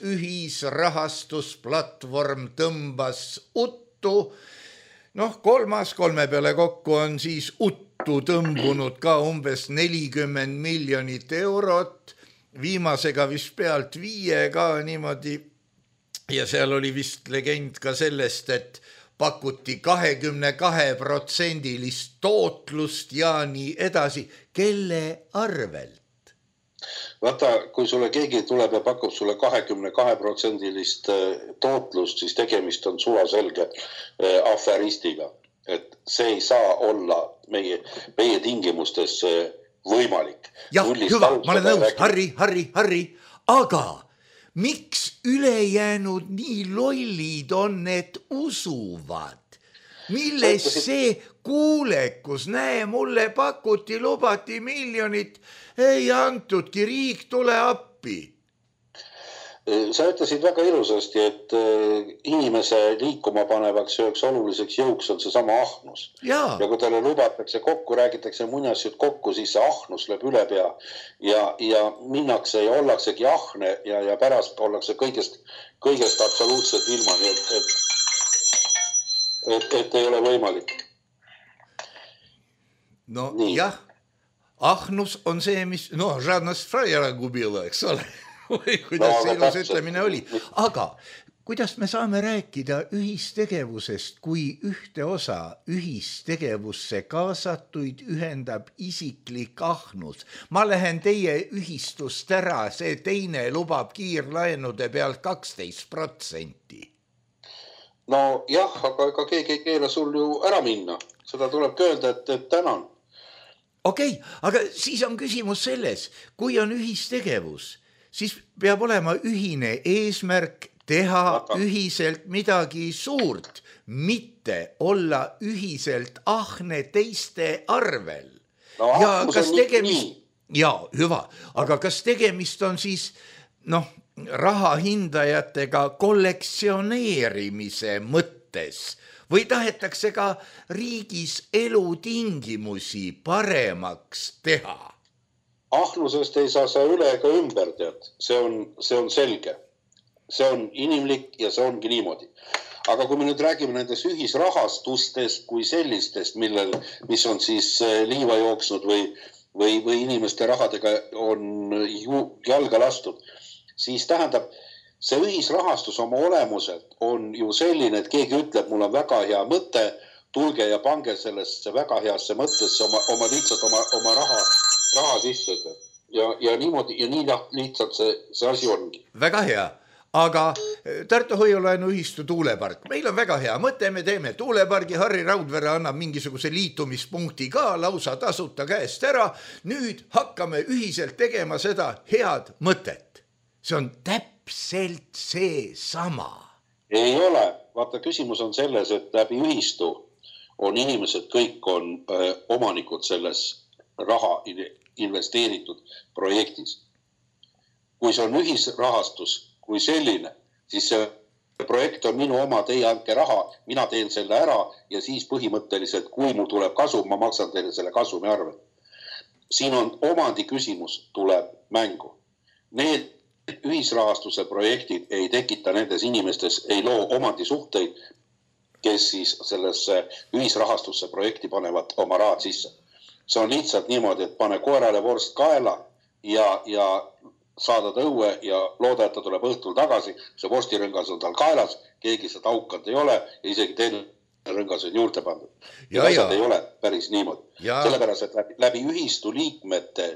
ühisrahastusplatvorm tõmbas uttu. Noh, kolmas kolme peale kokku on siis uttu tõmbunud ka umbes nelikümmend miljonit eurot. Viimasega vist pealt viie ka niimoodi ja seal oli vist legend ka sellest, et pakuti kahekümne kahe protsendilist tootlust ja nii edasi. Kelle arvelt? Vaata, kui sulle keegi tuleb ja pakub sulle kahekümne kahe protsendilist tootlust, siis tegemist on suvaselge aferistiga. Et see ei saa olla meie, meie tingimustes võimalik. Jah, hüva, ma olen nõus, Harri, Harri, Harri, aga miks ülejäänud nii lollid on, et usuvad? Milles see kuulekus? Näe, mulle pakuti, lubati miljonit, ei antudki, riik tule appi. Sa ütlesid väga ilusasti, et inimese liikuma panevaks üheks oluliseks jõuks on see sama ahnus. Ja, ja kui teile lubatakse kokku, räägitakse muinasjutt kokku, siis see ahnus lööb üle pea ja, ja minnakse ja ollaksegi ahne ja, ja pärast ollakse kõigest, kõigest absoluutselt ilma, nii et, et, et, et ei ole võimalik. No nii. Jah, ahnus on see, mis, no, žadnost frajera gubila, eks ole. Või kuidas no, see ilus ütlemine oli. Aga kuidas me saame rääkida ühistegevusest, kui ühte osa ühistegevusse kaasatuid ühendab isiklik ahnus? Ma lähen teie ühistust ära, see teine lubab kiirlaenude pealt kaksteist protsenti. No jah, aga ega keegi ei keela sul ju ära minna. Seda tuleb öelda, et, et tänan. okei okay,, aga siis on küsimus selles, kui on ühistegevus, siis peab olema ühine eesmärk teha Vata. ühiselt midagi suurt, mitte olla ühiselt ahne teiste arvel. No, ja kas tegemist, ja hüva, aga kas tegemist on siis noh, rahahindajatega kollektsioneerimise mõttes või tahetakse ka riigis elutingimusi paremaks teha? Ahnusest ei saa sa üle ega ümber, tead. See on, see on selge. See on inimlik ja see ongi niimoodi. Aga kui me nüüd räägime nendest ühisrahastustest kui sellistest, millel, mis on siis liiva jooksnud või, või, või inimeste rahadega on ju, jalga lastud, siis tähendab, see ühisrahastus oma olemuselt on ju selline, et keegi ütleb, mul on väga hea mõte, tulge ja pange sellesse väga heasse mõttesse oma, oma lihtsalt oma, oma raha, raha sisse. Ja, ja niimoodi, ja nii lihtsalt see, see asi ongi. Väga hea, aga Tartu Hoiulaenu ühistu tuulepark, meil on väga hea mõte, me teeme tuulepargi, Harri Raudvere annab mingisuguse liitumispunkti ka lausa tasuta käest ära, nüüd hakkame ühiselt tegema seda head mõtet. See on täpselt see sama. Ei ole. Vaata, küsimus on selles, et läbi ühistu on inimesed, kõik on öö, omanikud selles raha investeeritud projektis. Kui see on ühisrahastus kui selline, siis see projekt on minu oma, teie andke raha, mina teen selle ära ja siis põhimõtteliselt, kui mul tuleb kasum, ma maksan teile selle kasumi arve. Siin on omandi küsimus tuleb mängu. Need ühisrahastuse projektid ei tekita nendes inimestes, ei loo omandisuhteid, kes siis sellesse ühisrahastusse projekti panevad oma rahad sisse. See on lihtsalt niimoodi, et pane koerale vorst kaela ja, ja saada ta õue ja looda, et ta tuleb õhtul tagasi. See vorstirõngas on tal kaelas, keegi seda aukanud ei ole ja isegi teine rõngas on juurde pandud. Ja, ja asjad ei ole päris niimoodi. Ja. Sellepärast, et läbi, läbi ühistu liikmete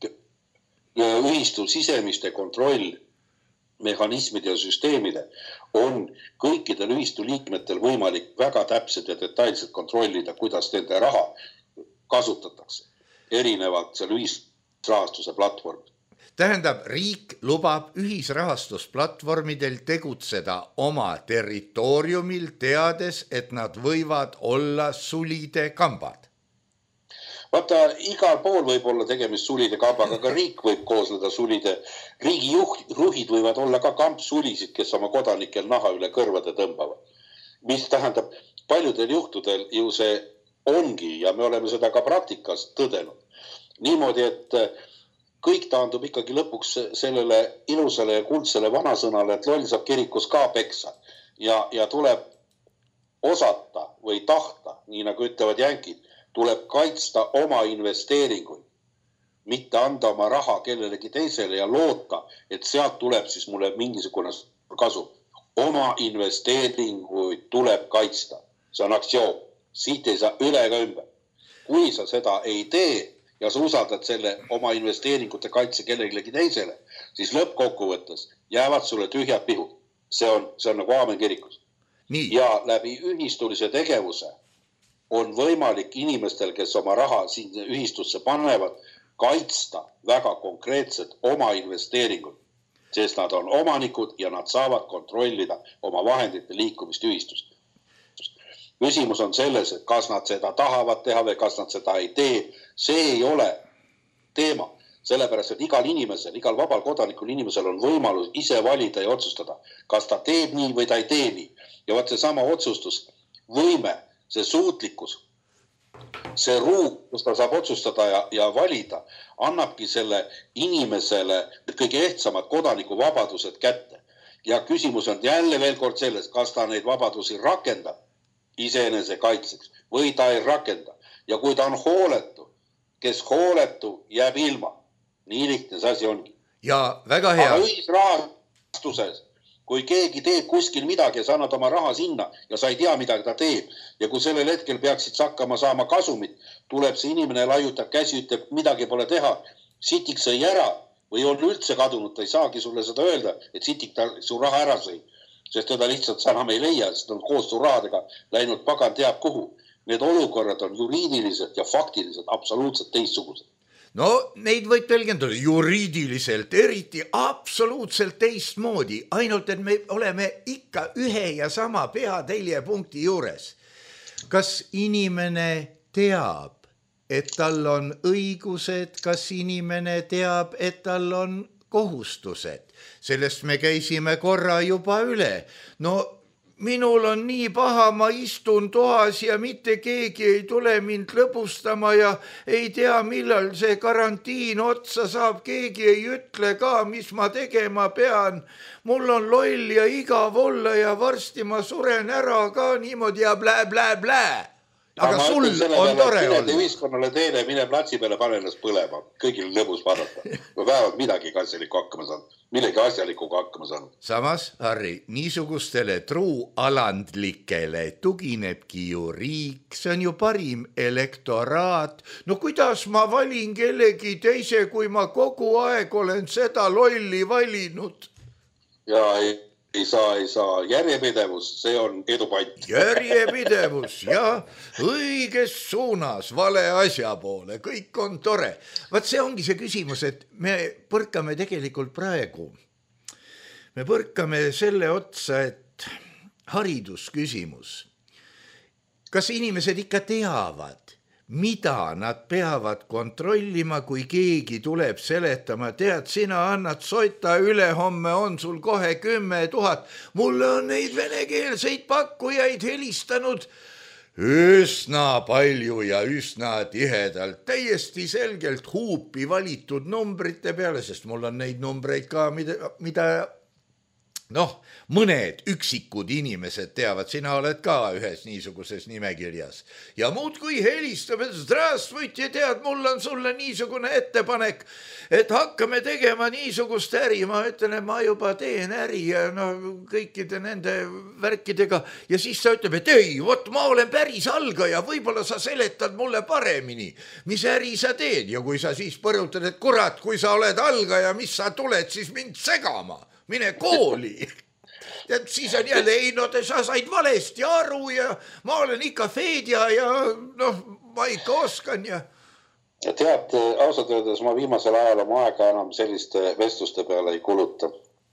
ühistu sisemiste kontroll mehhanismide ja süsteemide on kõikidel ühistu liikmetel võimalik väga täpselt ja detailselt kontrollida, kuidas nende raha kasutatakse erinevalt seal ühisrahastuse platvormid. Tähendab, riik lubab ühisrahastusplatvormidel tegutseda oma territooriumil, teades, et nad võivad olla sulide kambad. Vaata, igal pool võib olla tegemist sulide kambaga, aga riik võib koosleda sulide. Riigi juhid võivad olla ka kampsulisid, kes oma kodanikel naha üle kõrvade tõmbavad. Mis tähendab, paljudel juhtudel ju see ongi ja me oleme seda ka praktikas tõdenud. Niimoodi, et kõik taandub ikkagi lõpuks sellele ilusale ja kuldsele vanasõnale, et loll saab kirikus ka peksa ja, ja tuleb osata või tahta, nii nagu ütlevad jänkid, tuleb kaitsta oma investeeringuid, mitte anda oma raha kellelegi teisele ja loota, et sealt tuleb siis mulle mingisugune kasu. Oma investeeringuid tuleb kaitsta. See on aktsioon. Siit ei saa üle ega ümber. Kui sa seda ei tee ja sa usaldad selle oma investeeringute kaitse kellelegi teisele, siis lõppkokkuvõttes jäävad sulle tühjad pihud. See on, see on nagu aamen kirikus. Nii. Ja läbi ühistulise tegevuse on võimalik inimestel, kes oma raha siin ühistusse panevad, kaitsta väga konkreetselt oma investeeringuid, sest nad on omanikud ja nad saavad kontrollida oma vahendite liikumist ühistust. Küsimus on selles, et kas nad seda tahavad teha või kas nad seda ei tee. See ei ole teema, sellepärast, et igal inimesel, igal vabal kodanikul inimesel on võimalus ise valida ja otsustada, kas ta teeb nii või ta ei tee nii. Ja vaat see sama otsustus, võime, see suutlikkus, see ruum, kus ta saab otsustada ja, ja valida, annabki selle inimesele kõige ehtsamad kodanikuvabadused kätte. Ja küsimus on jälle veel kord selles, kas ta neid vabadusi rakendab iseenese kaitseks või ta ei rakenda. Ja kui ta on hooletu, kes hooletu jääb ilma. Nii lihtne see asi ongi. Ja väga hea. Aga ühisrahastuses, kui keegi teeb kuskil midagi ja sa annad oma raha sinna ja sa ei tea, mida ta teeb. Ja kui sellel hetkel peaksid hakkama saama kasumit, tuleb see inimene laiutab käsi, ütleb, midagi pole teha. Sitik sõi ära või on üldse kadunud, ta ei saagi sulle seda öelda, et sitik ta su raha ära sõi. Sest teda lihtsalt sa enam ei leia, sest on koos su rahadega läinud pagan teab kuhu. need olukorrad on juriidiliselt ja faktiliselt absoluutselt teistsugused. No neid võib tõlgendada juriidiliselt, eriti absoluutselt teistmoodi, ainult et me oleme ikka ühe ja sama peateljepunkti juures. Kas inimene teab, et tal on õigused, kas inimene teab, et tal on kohustused? Sellest me käisime korra juba üle. No minul on nii paha, ma istun toas ja mitte keegi ei tule mind lõbustama ja ei tea, millal see karantiin otsa saab, keegi ei ütle ka, mis ma tegema pean. Mul on loll ja igav olla ja varsti ma suren ära ka niimoodi ja blä, blä, blä. Aga ma sul selle on peale, tore olla. olla. Ühiskonnale teele, mine platsi peale, pane ennast põlema. Kõigil lõbus vaadata. Või vähemalt midagi asjalikku hakkama saanud. Millegi asjalikuga hakkama saanud. Samas, Harri, niisugustele truu alandlikele tuginebki ju riik, see on ju parim elektoraat. No kuidas ma valin kellegi teise, kui ma kogu aeg olen seda lolli valinud? Ja ei, ei saa, ei saa. Järjepidevus, see on edupant. Järjepidevus ja õiges suunas, vale asja poole, kõik on tore. Vaat see ongi see küsimus, et me põrkame tegelikult praegu. Me põrkame selle otsa, et haridusküsimus. Kas inimesed ikka teavad, mida nad peavad kontrollima, kui keegi tuleb seletama, tead, sina annad sota üle, homme on sul kohe kümme tuhat. Mulle on neid venekeelseid pakkujaid helistanud üsna palju ja üsna tihedalt, täiesti selgelt huupi valitud numbrite peale, sest mul on neid numbreid ka, mida, mida noh, mõned üksikud inimesed teavad, sina oled ka ühes niisuguses nimekirjas. Ja muud kui helistab, et zdravstvõtje, tead, mul on sulle niisugune ettepanek, et hakkame tegema niisugust äri. Ma ütlen, et ma juba teen äri ja no, kõikide nende värkidega. Ja siis ta ütleb, et ei, vot ma olen päris algaja, võib-olla sa seletad mulle paremini, mis äri sa teed. Ja kui sa siis põrutad, et kurat, kui sa oled algaja, mis sa tuled siis mind segama? Mine kooli. Ja siis on jälle, ei, no te sa said valesti aru ja ma olen ikka feedja ja noh, ma ikka oskan ja... Tead, ausalt öeldes ma viimasel ajal oma aega enam selliste vestluste peale ei kuluta.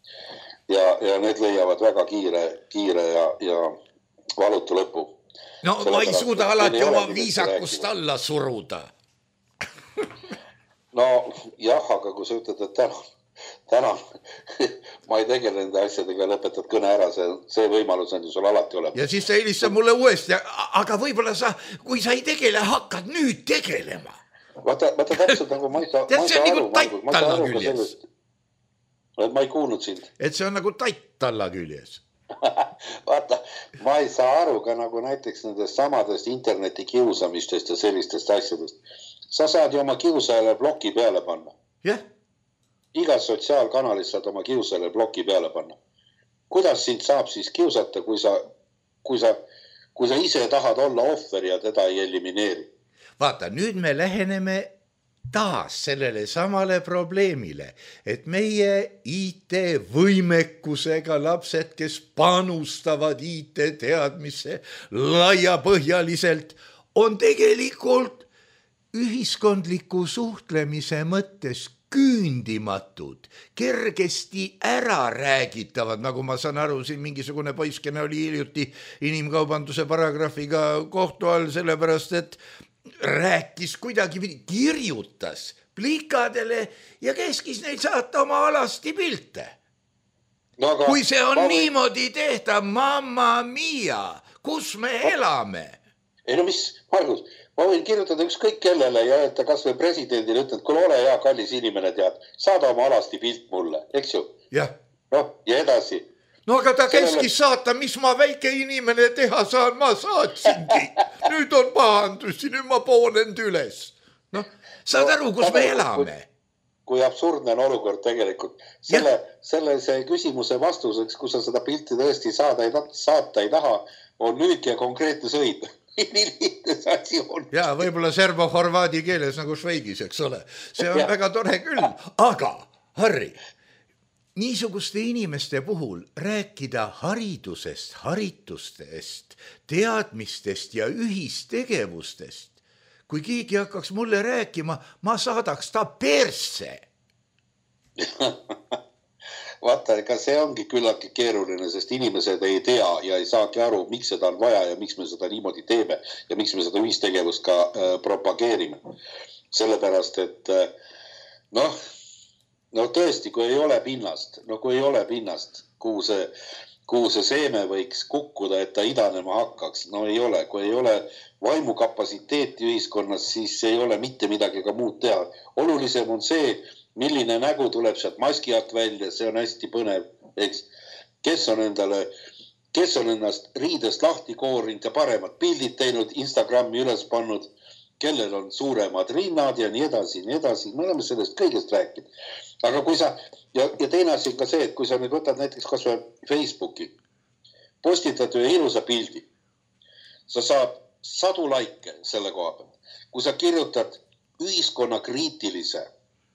Ja, ja need leiavad väga kiire, kiire ja, ja valutu lõpu. No selle ma ei suuda alati oma viisakust alla suruda. No jah, aga kui sa ütled, et täna täna ma ei tegele nende asjadega, lõpetad kõne ära, see, see võimalus on ju sul alati olemas. Ja siis sa helistab mulle uuesti, aga võib-olla sa, kui sa ei tegele, hakkad nüüd tegelema. Vaata, vaata täpselt nagu ma ei saa, Tead, ma ei see on saa nagu aru, tatt ma ei saa alla aru ka küljes. sellest. Ma ei kuulnud sind. Et see on nagu tatt alla küljes. Vaata, ma ei saa aru ka nagu näiteks nendest samadest interneti kiusamistest ja sellistest asjadest. Sa saad ju oma kiusajale bloki peale panna. Jah. Yeah. Igas sotsiaalkanalis saad oma kiusajale bloki peale panna. Kuidas sind saab siis kiusata, kui sa, kui sa, kui sa ise tahad olla ohver ja teda ei elimineeri? Vaata, nüüd me läheneme taas sellele samale probleemile, et meie I T-võimekusega lapsed, kes panustavad I T-teadmisse laiapõhjaliselt, on tegelikult ühiskondliku suhtlemise mõttes küündimatud, kergesti ära räägitavad, nagu ma saan aru, siin mingisugune poiskene oli hiljuti inimkaubanduse paragrahviga kohtu all, sellepärast, et rääkis kuidagi, kirjutas plikadele ja käskis neil saata oma alasti pilte. No, aga, kui see on ma... niimoodi tehta, mamma mia, kus me elame? Ei no mis, Margus, ma võin kirjutada ükskõik kellele ja öelda kas või presidendile, ütlen, et kui ole hea, kallis inimene, tead, saada oma alasti pilt mulle, eks ju? Jah. Noh, ja edasi. No aga ta käskis saata, mis ma väike inimene teha saan, ma saatsingi. Nüüd on pahandusi, nüüd ma poonend üles. Noh, saad no, aru, kus me elame? Kui, kui absurdne on olukord tegelikult. Selle, selle see küsimuse vastuseks, kui sa seda pilti tõesti saada ei, saata ei taha, on lühike ja konkreetne sõid. Ja võib-olla serbo-horvaadi keeles nagu Šveigis, eks ole. See on ja. Väga tore küll. Aga, Harri, niisuguste inimeste puhul rääkida haridusest, haritustest, teadmistest ja ühistegevustest. Kui keegi hakkaks mulle rääkima, ma saadaks ta persse. Vaata, ega see ongi küllaltki keeruline, sest inimesed ei tea ja ei saagi aru, miks seda on vaja ja miks me seda niimoodi teeme ja miks me seda ühistegevust ka äh, propageerime. Sellepärast, et äh, noh, no tõesti, kui ei ole pinnast, no kui ei ole pinnast, kuhu see, kuhu see seeme võiks kukkuda, et ta idanema hakkaks, no ei ole. Kui ei ole vaimukapasiteeti ühiskonnas, siis ei ole mitte midagi ka muud teha. Olulisem on see, milline nägu tuleb sealt maski alt välja, see on hästi põnev, eks. Kes on endale, kes on ennast riidest lahti koorinud ja paremad pildid teinud, Instagrami üles pannud, kellel on suuremad rinnad ja nii edasi, nii edasi. Me oleme sellest kõigest rääkinud. Aga kui sa, ja, ja teine asi on ka see, et kui sa nüüd võtad näiteks kas või Facebooki, postitad ühe ilusa pildi, sa saad sadu laike selle koha pealt. Kui sa kirjutad ühiskonna kriitilise,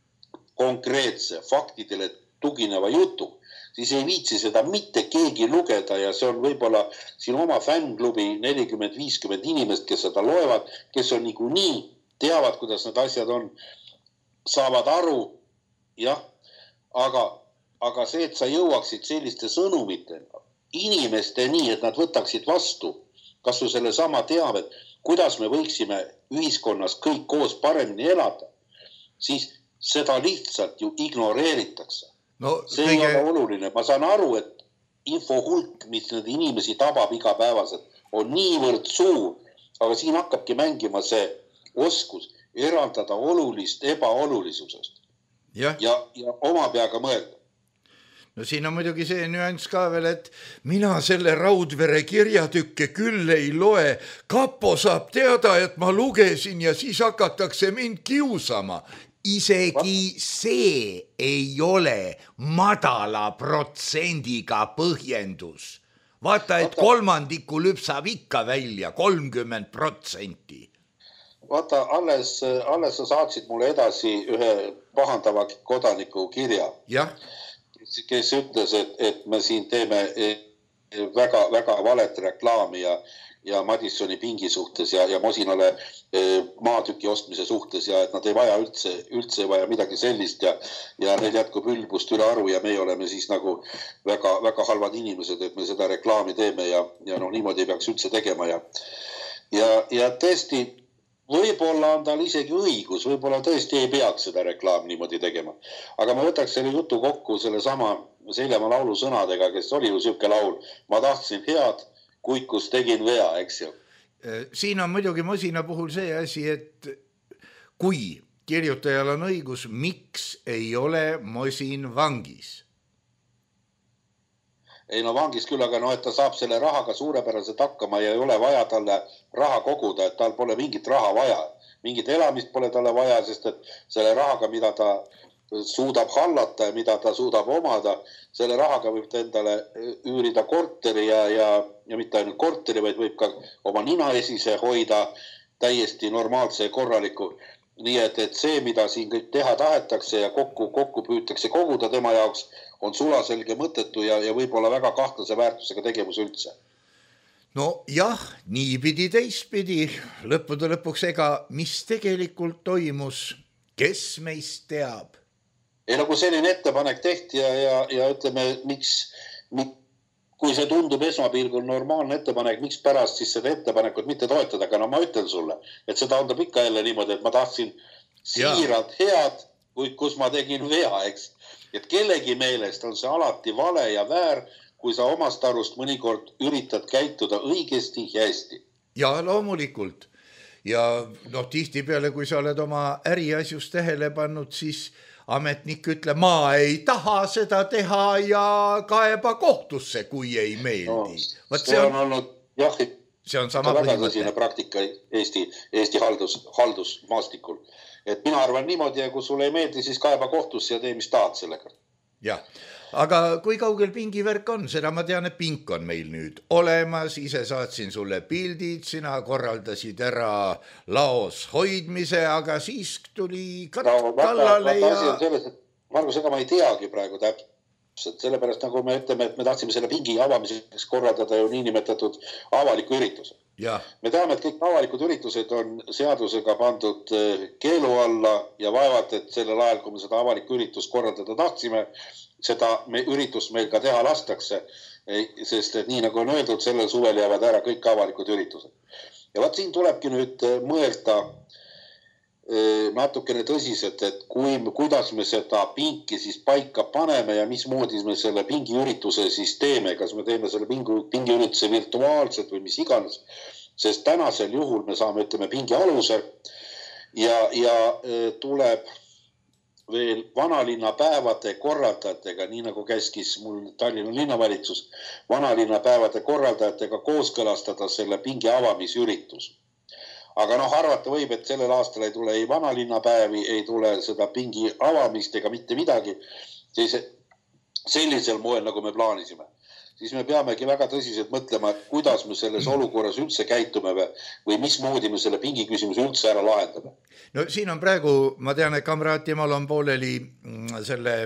konkreetse faktidele tugineva jutu, siis ei viitsi seda mitte keegi lugeda ja see on võib-olla sinu oma fännklubi nelikümmend viiskümmend inimest, kes seda loevad, kes on niiku nii, teavad, kuidas need asjad on, saavad aru, jah, aga, aga see, et sa jõuaksid selliste sõnumitega inimeste nii, et nad võtaksid vastu, kas su selle sama teavet, kuidas me võiksime ühiskonnas kõik koos paremini elada, siis seda lihtsalt ju ignoreeritakse. No, see kõige... ei ole oluline. Ma saan aru, et infohulk, mis need inimesi tabab igapäevaselt, on niivõrd suur, aga siin hakkabki mängima see oskus eraldada olulist ebaolulisusest ja, ja, ja oma peaga mõelda. No siin on muidugi see nüanss ka veel, et mina selle Raudvere kirjatükke küll ei loe. Kapo saab teada, et ma lugesin ja siis hakatakse mind kiusama. Isegi see ei ole madala protsendiga põhjendus. Vaata, et kolmandiku lüpsab ikka välja kolmkümmend protsenti. Vaata, alles, alles sa saatsid mulle edasi ühe pahandava kodaniku kirja, ja? Kes ütles, et, et me siin teeme väga, väga valet reklaami ja ja Madissoni pingi suhtes ja, ja Mosinale maatüki ostmise suhtes ja et nad ei vaja üldse, üldse ei vaja midagi sellist ja, ja neil jätkub ülbust üle aru ja meie oleme siis nagu väga, väga halvad inimesed, et me seda reklaami teeme ja, ja noh, niimoodi ei peaks üldse tegema ja, ja, ja tõesti, võib-olla on tal isegi õigus, võib-olla tõesti ei peaks seda reklaami niimoodi tegema. Aga ma võtaks selle jutu kokku selle sama Seljamaa laulu sõnadega, kes oli ju siuke laul, ma tahtsin head, kuid kus tegin vea, eks ju. Siin on muidugi Mosina puhul see asi, et kui kirjutajal on õigus, miks ei ole Mosin vangis? Ei no vangis küll, aga no, et ta saab selle rahaga suurepäraselt hakkama ja ei ole vaja talle raha koguda, et tal pole mingit raha vaja. Mingit elamist pole talle vaja, sest et selle rahaga, mida ta suudab hallata ja mida ta suudab omada, selle rahaga võib ta endale üürida korteri ja, ja, ja mitte ainult korteri, vaid võib ka oma nina esise hoida täiesti normaalse ja korraliku. Nii et, et see, mida siin kõik teha tahetakse ja kokku, kokku püütakse koguda tema jaoks, on sulaselge mõttetu ja, ja võib-olla väga kahtlase väärtusega tegevus üldse. No jah, niipidi teistpidi. Lõppude lõpuks ega mis tegelikult toimus, kes meist teab? Ei nagu selline ettepanek tehti ja, ja, ja ütleme, miks, kui see tundub esmapilgul normaalne ettepanek, miks pärast siis seda ettepanekut mitte toetada, aga no ma ütlen sulle, et see taandab ikka jälle niimoodi, et ma tahtsin siiralt head, kuid kus ma tegin vea, eks. Et kellegi meelest on see alati vale ja väär, kui sa omast arust mõnikord üritad käituda õigesti ja hästi. Ja loomulikult. Ja noh, tihti peale, kui sa oled oma äriasjus tähele pannud, siis ametnik ütle, ma ei taha seda teha ja kaeba kohtusse, kui ei meeldi. No, see on olnud, jah, see on sama väga tõsine praktika Eesti, Eesti haldus, haldusmaastikul. Et mina arvan niimoodi, ja kui sulle ei meeldi, siis kaeba kohtusse ja tee, mis tahad sellega. Jah, aga kui kaugel pingivärk on, seda ma tean, et pink on meil nüüd olemas, ise saatsin sulle pildid, sina korraldasid ära laos hoidmise, aga siis tuli katt no, kallale ja... Selles, Margus, ega ma ei teagi praegu täpselt, sellepärast nagu me ütleme, et me tahtsime selle pingi avamiseks korraldada ju niinimetatud avaliku ürituse. Ja. Me teame, et kõik avalikud üritused on seadusega pandud keelu alla ja vaevalt, et sellel ajal, kui me seda avalikku üritust korraldada tahtsime, seda me, üritust meil ka teha lastakse, sest et nii nagu on öeldud, sellel suvel jäävad ära kõik avalikud üritused. Ja vaat siin tulebki nüüd mõelda natukene tõsiselt, et kui, kuidas me seda pinki siis paika paneme ja mismoodi me selle pingiürituse siis teeme, kas me teeme selle pingi, pingiürituse virtuaalselt või mis iganes, sest tänasel juhul me saame, ütleme, pingi aluse ja, ja tuleb veel vanalinna päevade korraldajatega, nii nagu käskis mul Tallinna linnavalitsus, vanalinna päevade korraldajatega kooskõlastada selle pingi avamisüritus. Aga noh, arvata võib, et sellel aastal ei tule ei vanalinnapäevi, ei tule seda pingi avamist ega mitte midagi, siis sellisel moel, nagu me plaanisime. Siis me peamegi väga tõsiselt mõtlema, et kuidas me selles olukorras üldse käitume või mismoodi me selle pingi küsimuse üldse ära lahendame. No siin on praegu, ma tean, et kamraatimal on pooleli selle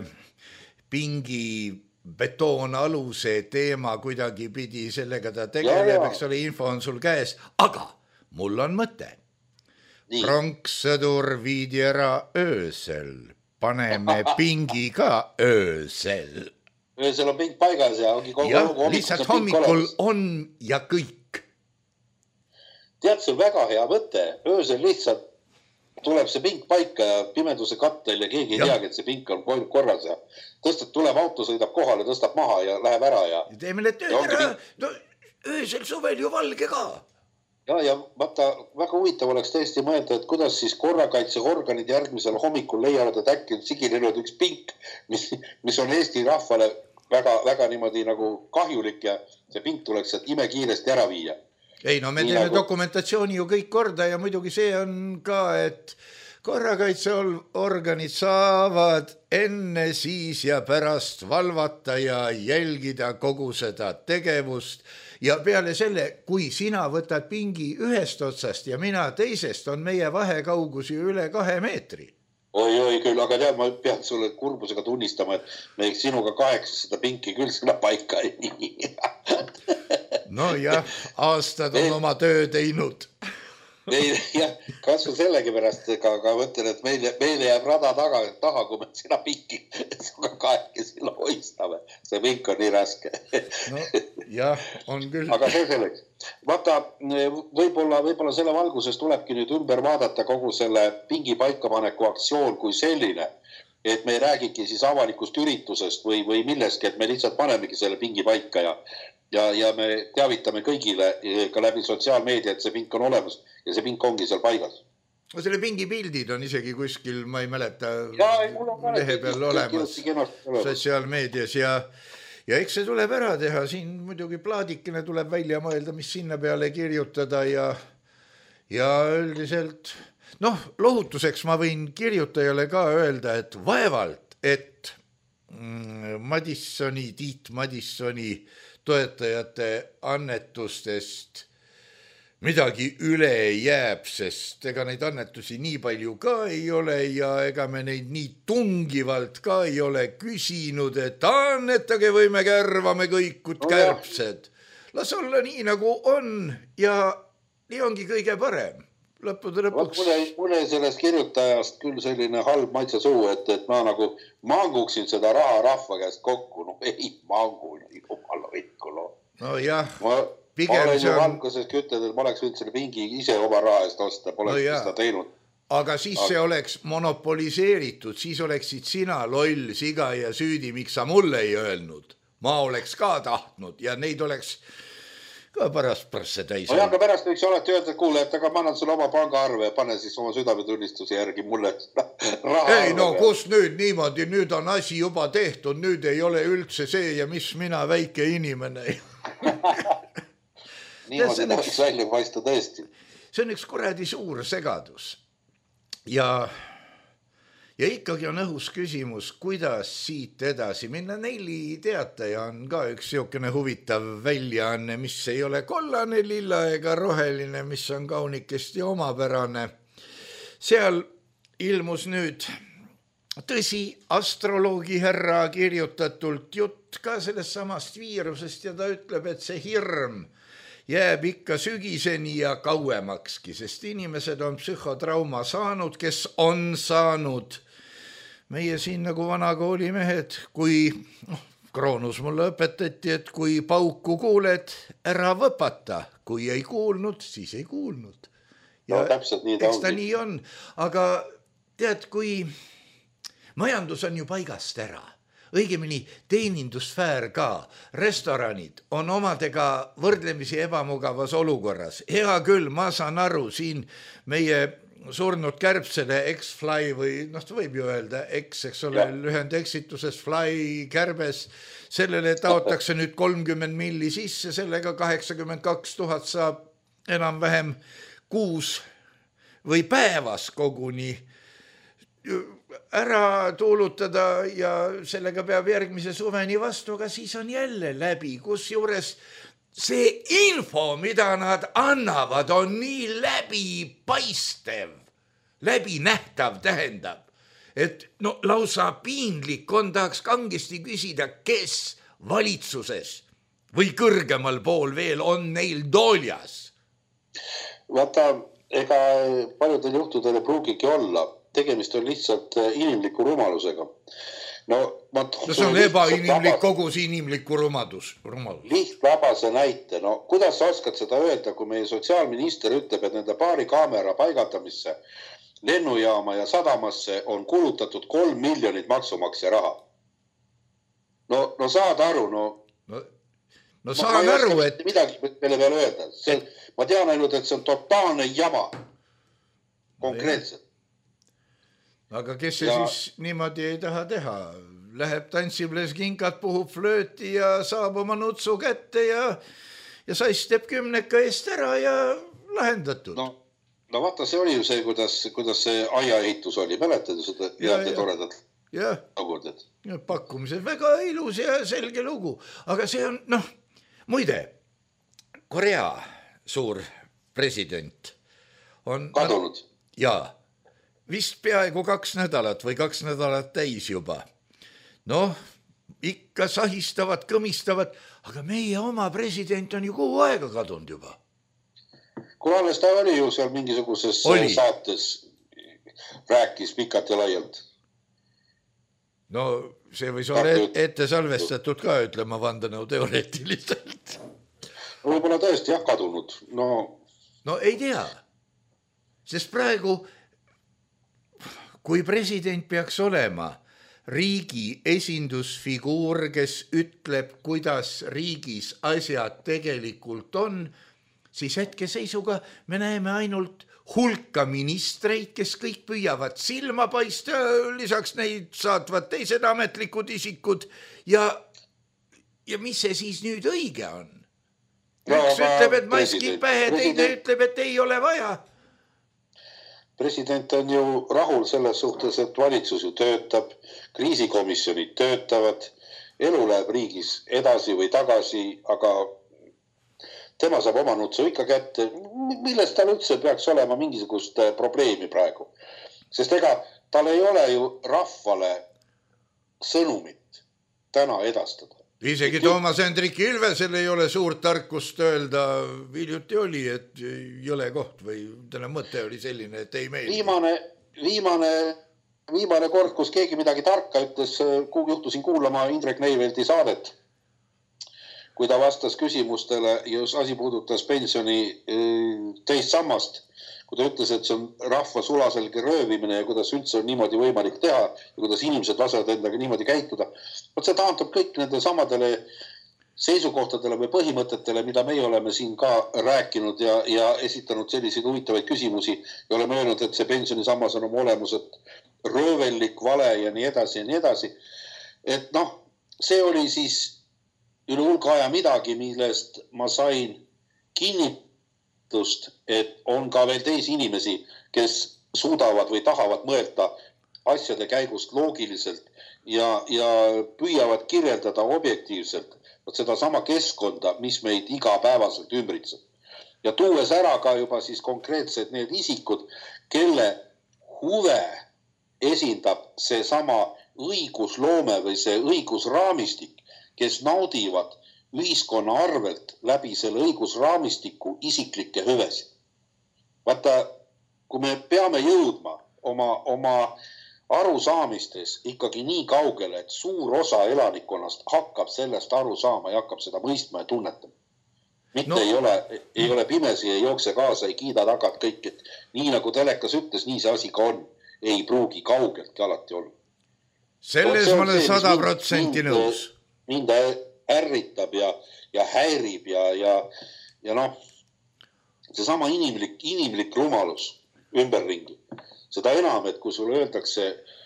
pingi betoonaluse teema kuidagi pidi, sellega ta tegeleb, eks ole, info on sul käes, aga mul on mõte. Pronkssõdur viidi ära öösel. Paneme pingi ka öösel. Öösel on ping paigas ja ongi kogu ja, lihtsalt hommikul on ja kõik. Tead, see on väga hea mõte. Öösel lihtsalt tuleb see ping paika ja pimeduse kattel ja keegi ei teagi, et see ping on korras ja tõstab, tuleb auto, sõidab kohale, tõstab maha ja läheb ära ja... Teeme need öösel, no, öösel suvel ju valge ka. Ja, ja vaata, väga huvitav oleks tõesti mõelda, et kuidas siis korrakaitseorganid järgmisel hommikul leiavad, et äkki on siginenud üks pink, mis, mis on Eesti rahvale väga, väga niimoodi nagu kahjulik ja see pink tuleks ime kiiresti ära viia. Ei, no me teeme nagu... dokumentatsiooni ju kõik korda ja muidugi see on ka, et korrakaitseorganid saavad enne, siis ja pärast valvata ja jälgida kogu seda tegevust. Ja peale selle, kui sina võtad pingi ühest otsast ja mina teisest, on meie vahekaugus ju üle kahe meetri. Oi, oi, küll, aga tead, ma pean sulle kurbusega tunnistama, et me sinuga kaheksa seda pinki küll seda paika ei nii. No jah, aastad on oma töö teinud. Ei, jah, kas või sellegi pärast, aga, aga mõtlen, et meile, meile jääb rada taga, taha, kui me sina pinki suga kaheke silla hoistame. See pink on nii raske. No, jah, on küll. Aga see selleks. Vaata, võib-olla, võib-olla selle valguses tulebki nüüd ümber vaadata kogu selle pingi paikapaneku aktsioon kui selline, et me ei räägiki siis avalikust üritusest või, või milleski, et me lihtsalt panemegi selle pingi paika ja Ja, ja me teavitame kõigile ka läbi sotsiaalmeedia, et see pink on olemas ja see pink ongi seal paigas. No selle pingi pildid on isegi kuskil, ma ei mäleta, ja, ei, on lehe peal olemas sotsiaalmeedias ja, ja eks see tuleb ära teha. Siin muidugi plaadikene tuleb välja mõelda, mis sinna peale kirjutada ja, ja üldiselt, noh, lohutuseks ma võin kirjutajale ka öelda, et vaevalt, et Madissoni, Tiit Madissoni toetajate annetustest midagi üle jääb, sest ega neid annetusi nii palju ka ei ole ja ega me neid nii tungivalt ka ei ole küsinud, et annetage või me kärvame kõikud kärbsed. Las olla nii nagu on ja nii ongi kõige parem. Lõppude lõpuks. Mule, mule sellest kirjutajast küll selline halb maitse suu, et, et ma nagu manguksin seda raha rahva käest kokku. No ei mangu, jumala võikku. No, no jah, ma, pigem ma olen ju on... valkuses kütled, et ma oleks võinud selle pingi ise oma raha eest osta, pole no seda teinud. Aga siis Aga... see oleks monopoliseeritud, siis oleksid sina loll, siga ja süüdi, miks sa mulle ei öelnud. Ma oleks ka tahtnud ja neid oleks... ka pärast prasse täis. No, aga pärast võiks alati öelda, et kuule, et aga ma annan sulle oma pangaarve ja pane siis oma südametunnistuse järgi mulle raha. Ei, no kus nüüd niimoodi, nüüd on asi juba tehtud, nüüd ei ole üldse see ja mis mina väike inimene. Niimoodi tahaks välja paista tõesti. See on üks kuradi suur segadus. Ja... Ja ikkagi on õhus küsimus, kuidas siit edasi minna. Neili teataja on ka üks siukene huvitav väljaanne, mis ei ole kollane, lilla ega roheline, mis on kaunikesti omapärane. Seal ilmus nüüd tõsi, astroloogi härra kirjutatult jutt ka sellest samast viirusest ja ta ütleb, et see hirm jääb ikka sügiseni ja kauemakski, sest inimesed on psühhotrauma saanud, kes on saanud. Meie siin nagu vanakooli mehed, kui noh, Kroonus mulle õpetati, et kui pauku kuuled, ära võpata. Kui ei kuulnud, siis ei kuulnud. Ja no täpselt nii ta eks ta ongi. nii on. Aga tead, kui majandus on ju paigast ära, õigemini teenindussfäär ka, restoranid on omadega võrdlemisi ebamugavas olukorras. Hea küll, ma saan aru, siin meie surnud kärbsele X-Fly või noh, võib ju öelda X, eks ole, lühend eksituses Fly kärbes, sellele taotakse nüüd kolmkümmend milli sisse, sellega kaheksakümmend kaks tuhat saab enam-vähem kuus või päevas koguni ära tuulutada ja sellega peab järgmise suveni vastu, aga siis on jälle läbi, kus juures see info, mida nad annavad, on nii läbipaistev, läbinähtav tähendab, et no lausa piinlik on, tahaks kangesti küsida, kes valitsuses või kõrgemal pool veel on neil dooljas. Vaata, ega paljudel juhtudel ei pruugigi olla. Tegemist on lihtsalt inimliku rumalusega. No, ma no see on ebainimlik kogus inimlikku rumadus. rumalus. Lihtvabase näite. No, kuidas sa oskad seda öelda, kui meie sotsiaalminister ütleb, et nende paari kaamera paigaldamisse lennujaama ja sadamasse on kulutatud kolm miljonit maksumaksja raha? No, no saad aru, no... No, no saan ma aru, et... midagi meile veel öelda. See, ma tean ainult, et see on totaalne jama. Konkreetselt. Aga kes see ja... siis niimoodi ei taha teha? Läheb tantsib leskinkat, puhub flööti ja saab oma nutsu kätte ja, ja sass teeb kümneka eest ära ja lahendatud. No, no vaata, see oli ju see, kuidas, kuidas see aiaehitus oli. Mäletad ju seda head ja toredat luguded? Pakkumised väga ilus ja selge lugu. Aga see on, noh, muide, Korea suur president on... Kadunud. Jaa. Vist peaaegu kaks nädalat või kaks nädalat täis juba. Noh, ikka sahistavad, kõmistavad, aga meie oma president on ju kuu aega kadunud juba. Kui alles ta oli ju seal mingisuguses oli. Saates, rääkis pikalt ja laialt. No see võis olla ette salvestatud ka, ütlema vandanõu teoreetiliselt. No võib-olla tõesti jah kadunud. No, no ei tea, sest praegu... Kui president peaks olema riigi esindusfiguur, kes ütleb, kuidas riigis asjad tegelikult on, siis hetkeseisuga me näeme ainult hulka ministreid, kes kõik püüavad silma paista, lisaks neid saatvad teised ametlikud isikud ja, ja mis see siis nüüd õige on? Üks ütleb, et maskid pähe, teine ütleb, et ei ole vaja. President on ju rahul selles suhtes, et valitsus ju töötab, kriisikomisjonid töötavad, elu läheb riigis edasi või tagasi, aga tema saab oma nutsu ikka kätte. Millest tal üldse peaks olema mingisugust probleemi praegu? Sest ega tal ei ole ju rahvale sõnumit täna edastada. Isegi Toomas Hendrik Ilvesel ei ole suurt tarkust öelda, viljuti oli, et jõle koht või täna mõte oli selline, et ei meeldi. Viimane, viimane, viimane kord, kus keegi midagi tarka ütles, juhtusin kuulama Indrek Neiveldi saadet, kui ta vastas küsimustele, jos asi puudutas pensioni teist sammast, kui ta ütles, et see on rahva sulaselge röövimine ja kuidas üldse on niimoodi võimalik teha ja kuidas inimesed lasevad endaga niimoodi käituda. Võt see taandub kõik nende samadele seisukohtadele või põhimõtetele, mida meie oleme siin ka rääkinud ja, ja esitanud selliseid huvitavaid küsimusi ja oleme öelnud, et see pensionisammas on oma olemuselt röövellik, vale ja nii edasi ja nii edasi. Et noh, see oli siis üle hulga aja midagi, millest ma sain kinnitust, et on ka veel teisi inimesi, kes suudavad või tahavad mõelda asjade käigust loogiliselt ja, ja püüavad kirjeldada objektiivselt seda sama keskkonda, mis meid igapäevaselt ümbritseb. Ja tuues ära ka juba siis konkreetselt need isikud, kelle huve esindab see sama õigusloome või see õigusraamistik, kes naudivad ühiskonna arvelt läbi selle õigusraamistiku isiklikke hüvesid. Vaata, kui me peame jõudma oma, oma arusaamistes ikkagi nii kaugele, et suur osa elanikkonnast hakkab sellest aru saama ja hakkab seda mõistma ja tunnetama. Mitte no. ei, ole, ei ole pimesi, ei jookse kaasa, ei kiida tagad kõik, et nii nagu telekas ütles, nii see asi ka on. Ei pruugi kaugeltki alati olla. Selles ma olen sada protsenti nõus. Mind ärritab ja, ja häirib ja, ja, ja noh, see sama inimlik, inimlik rumalus ümberringi. Seda enam, et kui sulle öeldakse,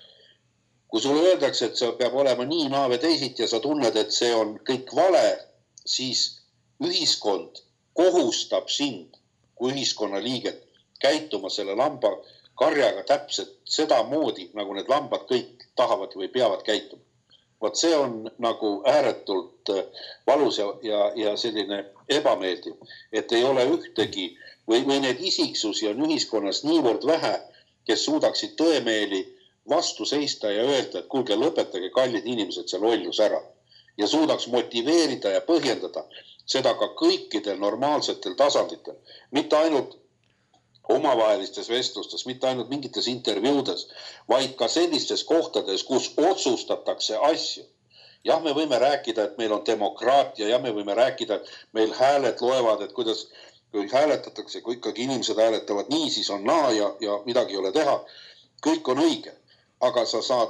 kui sulle öeldakse, et see peab olema nii naave teisit ja sa tunned, et see on kõik vale, siis ühiskond kohustab sind kui ühiskonna liiget käituma selle lamba karjaga täpselt seda moodi, nagu need lambad kõik tahavad või peavad käituma. Vaat see on nagu ääretult valus ja, ja, ja selline ebameeldiv, et ei ole ühtegi või, või need isiksusi on ühiskonnas niivõrd vähe, kes suudaksid tõemeeli vastu seista ja öelda, et kuulge, lõpetage kallid inimesed see lollus ära ja suudaks motiveerida ja põhjendada seda ka kõikidel normaalsetel tasanditel, mitte ainult omavahelistes vestlustes, mitte ainult mingites intervjuudes, vaid ka sellistes kohtades, kus otsustatakse asju. Jah, me võime rääkida, et meil on demokraatia, ja me võime rääkida, et meil hääled loevad, et kuidas kui hääletatakse, kui ikkagi inimesed hääletavad nii, siis on naa ja, ja midagi ei ole teha. Kõik on õige, aga sa saad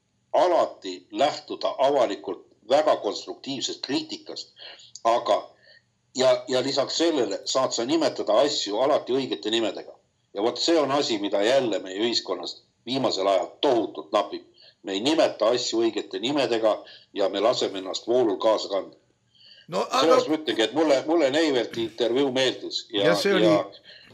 alati lähtuda avalikult väga konstruktiivsest kriitikast. Aga ja, ja lisaks sellele saad sa nimetada asju alati õigete nimedega. Ja võt see on asi, mida jälle meie ühiskonnast viimasel ajal tohutult napib. Me ei nimeta asju õigete nimedega ja me laseme ennast voolul kaasa kanda. No, Sellest no, mõtlegi, et mulle, mulle Neivelti intervjuu meeldis. Ja, ja see oli... Ja...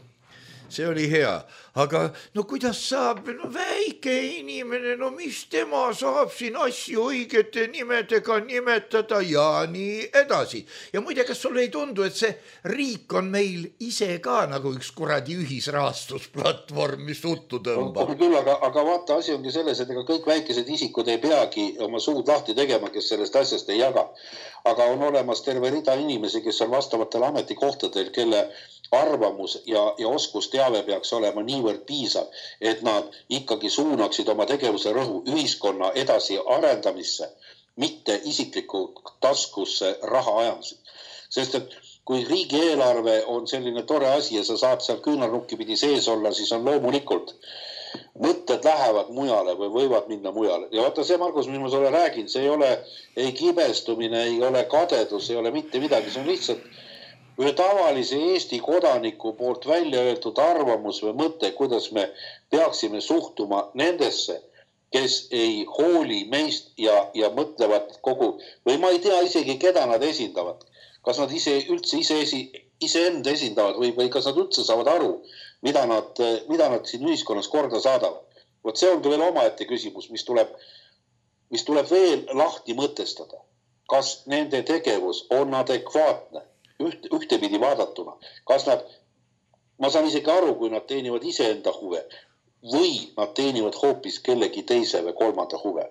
See oli hea, aga no kuidas saab no, väike inimene, no mis tema saab siin asju õigete nimedega nimetada ja nii edasi. Ja muide, kas sulle ei tundu, et see riik on meil ise ka nagu üks kuradi ühisrahastusplatvorm, mis uttu tõmbab? Küll, aga, aga vaata, asi ongi selles, et ega kõik väikesed isikud ei peagi oma suud lahti tegema, kes sellest asjast ei jaga. Aga on olemas terve rida inimesi, kes on vastavatel ametikohtadel, kelle arvamus ja, ja oskusteave peaks olema niivõrd piisav, et nad ikkagi suunaksid oma tegevuse rõhu ühiskonna edasi arendamisse, mitte isikliku taskusse raha ajamised. Sest et kui riigieelarve on selline tore asi ja sa saad seal küünarnukki pidi sees olla, siis on loomulikult mõtted lähevad mujale või võivad minna mujale. Ja vaata see, Margus, mis ma sulle räägin, see ei ole ei kibestumine, ei ole kadedus, ei ole mitte midagi, see on lihtsalt ühe tavalise Eesti kodaniku poolt välja öeldud arvamus või mõte, kuidas me peaksime suhtuma nendesse, kes ei hooli meist ja, ja mõtlevad kogu, või ma ei tea isegi, keda nad esindavad. Kas nad ise, üldse ise, ise enda esindavad või, või kas nad üldse saavad aru, mida nad, mida nad siin ühiskonnas korda saadavad. Vot see ongi veel omaette küsimus, mis tuleb, mis tuleb veel lahti mõtestada. Kas nende tegevus on adekvaatne? Üht, ühtepidi vaadatuna. Kas nad, ma saan isegi aru, kui nad teenivad iseenda huve või nad teenivad hoopis kellegi teise või kolmanda huve.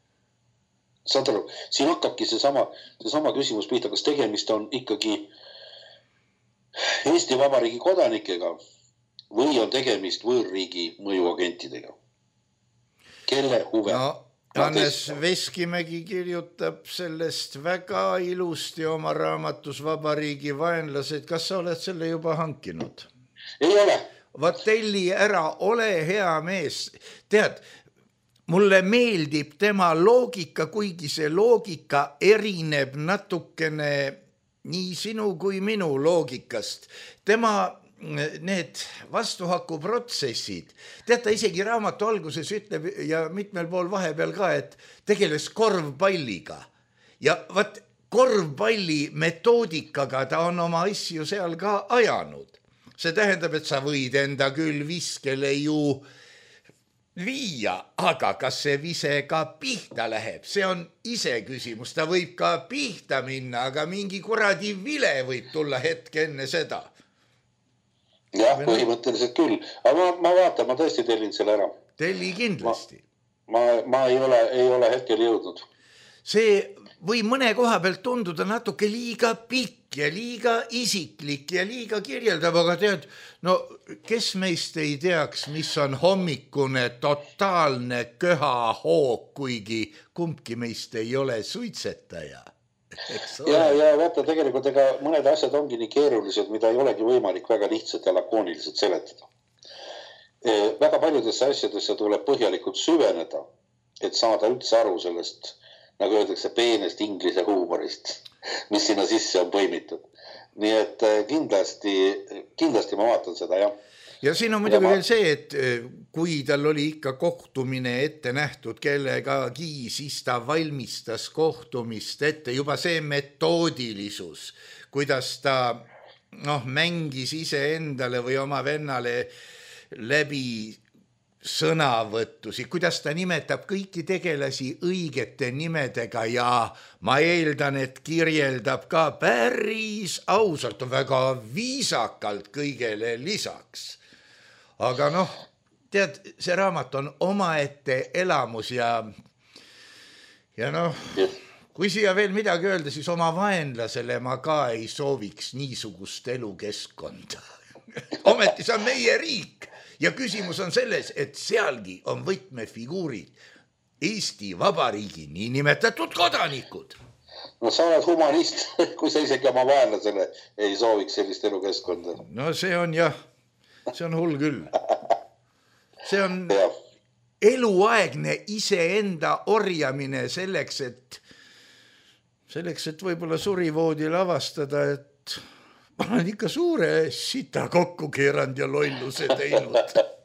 Saad aru, siin hakkabki see sama, see sama küsimus pihta, kas tegemist on ikkagi Eesti Vabariigi kodanikega või on tegemist võõrriigi mõjuagentidega. Kelle huve? No. Hannes Veskimägi kirjutab sellest väga ilusti oma raamatus Vabariigi vaenlased. Kas sa oled selle juba hankinud? Ei ole. Vaat telli ära, ole hea mees. Tead, mulle meeldib tema loogika, kuigi see loogika erineb natukene nii sinu kui minu loogikast. Tema need vastuhakuprotsessid, teata isegi raamatu alguses ütleb ja mitmel pool vahepeal ka, et tegeles korvpalliga ja vaat korvpalli metoodikaga ta on oma asju seal ka ajanud. See tähendab, et sa võid enda küll viskele ju viia, aga kas see vise ka pihta läheb, see on ise küsimus, ta võib ka pihta minna, aga mingi kuradi vile võib tulla hetke enne seda. Jah, põhimõtteliselt küll. Aga ma, ma vaatan, ma tõesti tellin selle ära. Telli kindlasti. ma, ma ei ole, ei ole hetkel jõudnud. See või mõne koha pealt tunduda natuke liiga pikk ja liiga isiklik ja liiga kirjeldav, aga tead, no kes meist ei teaks, mis on hommikune totaalne köhahoog, kuigi kumbki meist ei ole suitsetaja. Ja, ja vaata, tegelikult ega mõned asjad ongi nii keerulised, mida ei olegi võimalik väga lihtsalt ja lakooniliselt seletada. Väga paljudesse asjadesse tuleb põhjalikult süveneda, et saada üldse aru sellest, nagu öeldakse, peenest inglise huumorist, mis sinna sisse on põimitud. Nii et kindlasti, kindlasti ma vaatan seda, jah. Ja siin on muidugi ma... veel see, et kui tal oli ikka kohtumine ette nähtud kellegagi, siis ta valmistas kohtumist ette, juba see metoodilisus, kuidas ta noh, mängis ise endale või oma vennale läbi sõnavõttusi, kuidas ta nimetab kõiki tegelasi õigete nimedega ja ma eeldan, et kirjeldab ka päris ausalt, väga viisakalt kõigele lisaks. Aga noh, tead, see raamat on omaette elamus ja, ja noh, kui siia veel midagi öelda, siis oma vaenlasele ma ka ei sooviks niisugust elukeskkonda. Ometi see on meie riik. Ja küsimus on selles, et sealgi on võtmefiguurid Eesti Vabariigi niinimetatud kodanikud. No sa oled humanist, kui sa isegi oma vaenlasele ei sooviks sellist elukeskkonda. No see on jah, see on hull küll. See on ja. eluaegne iseenda orjamine selleks, et selleks, et võib-olla surivoodil avastada, et ma olen ikka suure sita kokku keeranud ja lolluse teinud.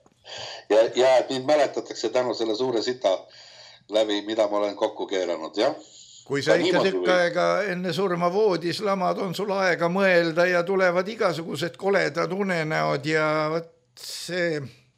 ja, ja et mind mäletatakse tänu selle suure sita läbi, mida ma olen kokku keeranud, jah? Kui sa ikka tükk aega enne surma voodis lamad, on sul aega mõelda ja tulevad igasugused koledad unenäod ja võt see...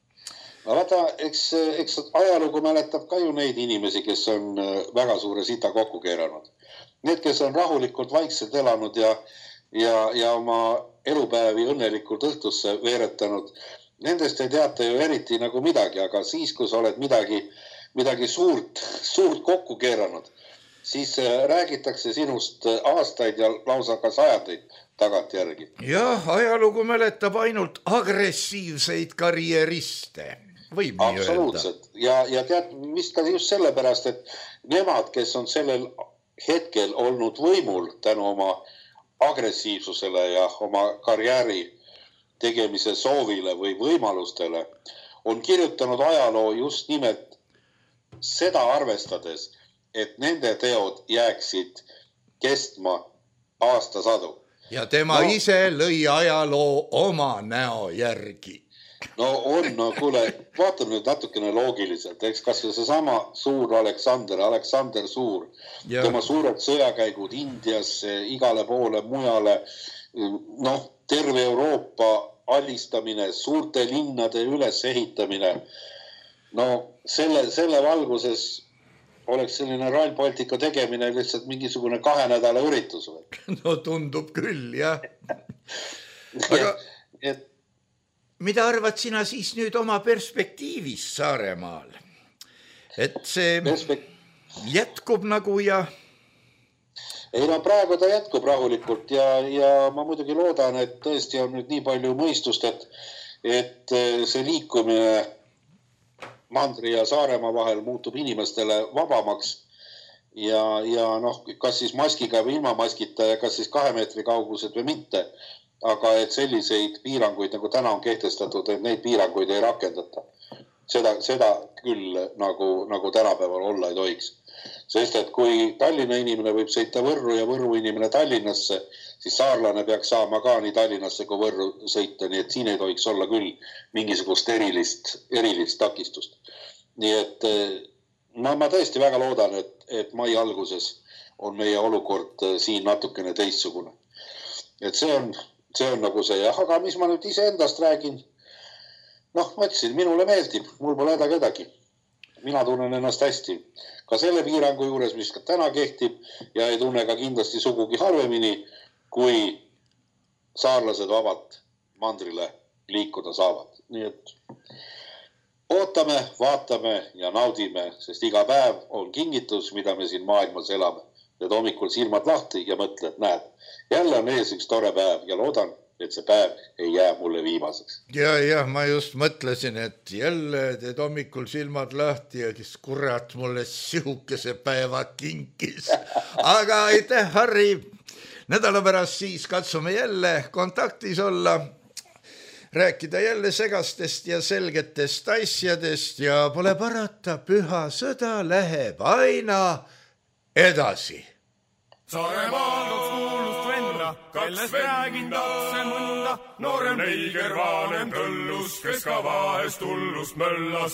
No vaata, eks, eks ajalugu mäletab ka ju neid inimesi, kes on väga suure sita kokku keeranud. Need, kes on rahulikult vaikselt elanud ja Ja, ja oma elupäevi õnnelikult õhtusse veeretanud. Nendest ei teata ju eriti nagu midagi, aga siis, kui sa oled midagi, midagi suurt, suurt kokku keeranud, siis räägitakse sinust aastaid ja lausa ka sajandeid tagant järgi. Jah, ajalugu mäletab ainult agressiivseid karjeriste. Võib nii Absoluutselt. Ja, ja tead, vist ka just sellepärast, et nemad, kes on sellel hetkel olnud võimul tänu oma agressiivsusele ja oma karjääri tegemise soovile või võimalustele, on kirjutanud ajaloo just nimelt seda arvestades, et nende teod jääksid kestma aastasadu. Ja tema no, ise lõi ajaloo oma näo järgi. No on, no kuule, vaatame nüüd natukene loogiliselt, eks kas see sama suur Aleksander, Aleksander Suur, ja. Tema suured sõjakäigud Indiasse, igale poole mujale, noh, terve Euroopa alistamine, suurte linnade üles ehitamine, no selle, selle valguses oleks selline Rail Baltica tegemine lihtsalt mingisugune kahe nädala üritus. No tundub küll, jah. Aga... et mida arvad sina siis nüüd oma perspektiivis Saaremaal? Et see Perspekt... jätkub nagu ja... Ei no praegu ta jätkub rahulikult ja, ja ma muidugi loodan, et tõesti on nüüd nii palju mõistust, et, et see liikumine Mandri ja Saaremaa vahel muutub inimestele vabamaks ja, ja noh, kas siis maskiga või ilma maskita ja kas siis kahe meetri kaugused või mitte. Aga et selliseid piiranguid, nagu täna on kehtestatud, et neid piiranguid ei rakendata. Seda, seda küll nagu, nagu tänapäeval olla ei tohiks. Sest, et kui Tallinna inimene võib sõita Võrru ja Võrru inimene Tallinnasse, siis saarlane peaks saama ka nii Tallinnasse kui Võrru sõita, nii et siin ei tohiks olla küll mingisugust erilist, erilist takistust. Nii et no, ma tõesti väga loodan, et, et mai alguses on meie olukord siin natukene teistsugune. Et see on... See on nagu see, jah, aga mis ma nüüd ise endast räägin? Noh, ma ütlesin, minule meeldib, mul pole häda kedagi. Mina tunnen ennast hästi. Ka selle piirangu juures, mis ka täna kehtib ja ei tunne ka kindlasti sugugi halvemini, kui saarlased vabalt mandrile liikuda saavad. Nii et ootame, vaatame ja naudime, sest iga päev on kingitus, mida me siin maailmas elame. Et hommikul silmad lahti ja mõtled, näed, jälle on ees üks tore päev ja loodan, et see päev ei jää mulle viimaseks. Ja, ja ma just mõtlesin, et jälle teed hommikul silmad lahti ja kes kurat mulle sihukese päeva kinkis. Aga aitäh, Harri. Nädala pärast siis katsume jälle kontaktis olla, rääkida jälle segastest ja selgetest asjadest ja pole parata, püha sõda läheb aina edasi. Saaremaal kaks kuulust venna, kellest räägin tatse mõnda, noorem neiger vanem tõllus, kes ka vahest hullust möllas.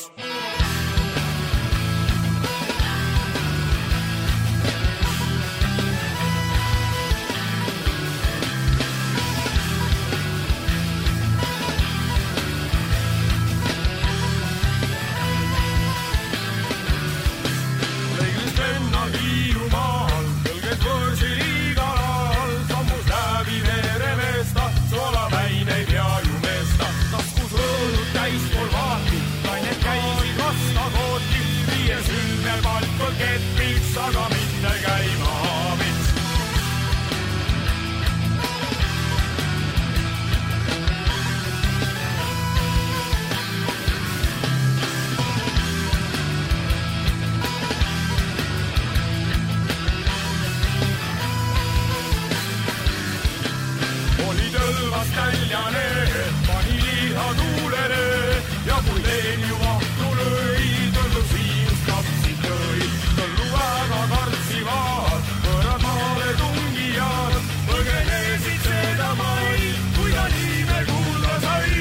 Aga minne käima aabits. Oli tõlvas täljane, pani liha tuulene ja kui teen ju vahtu lõi, tõllu siivus kapsid lõi. Väga kartsivad, võrad maale tungijad, põgenesid seda mai, kui ta niime kuulda sai.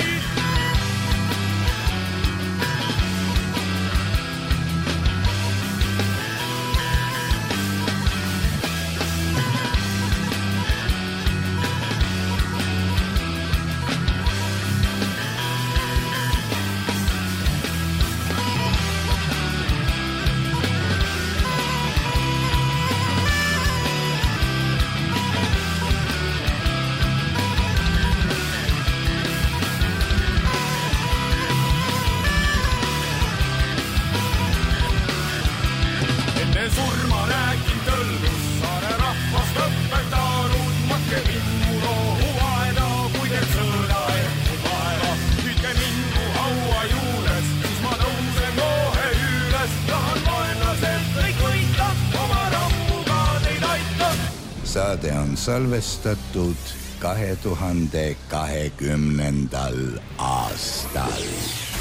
Saade on salvestatud kahe tuhande kahekümnendal aastal.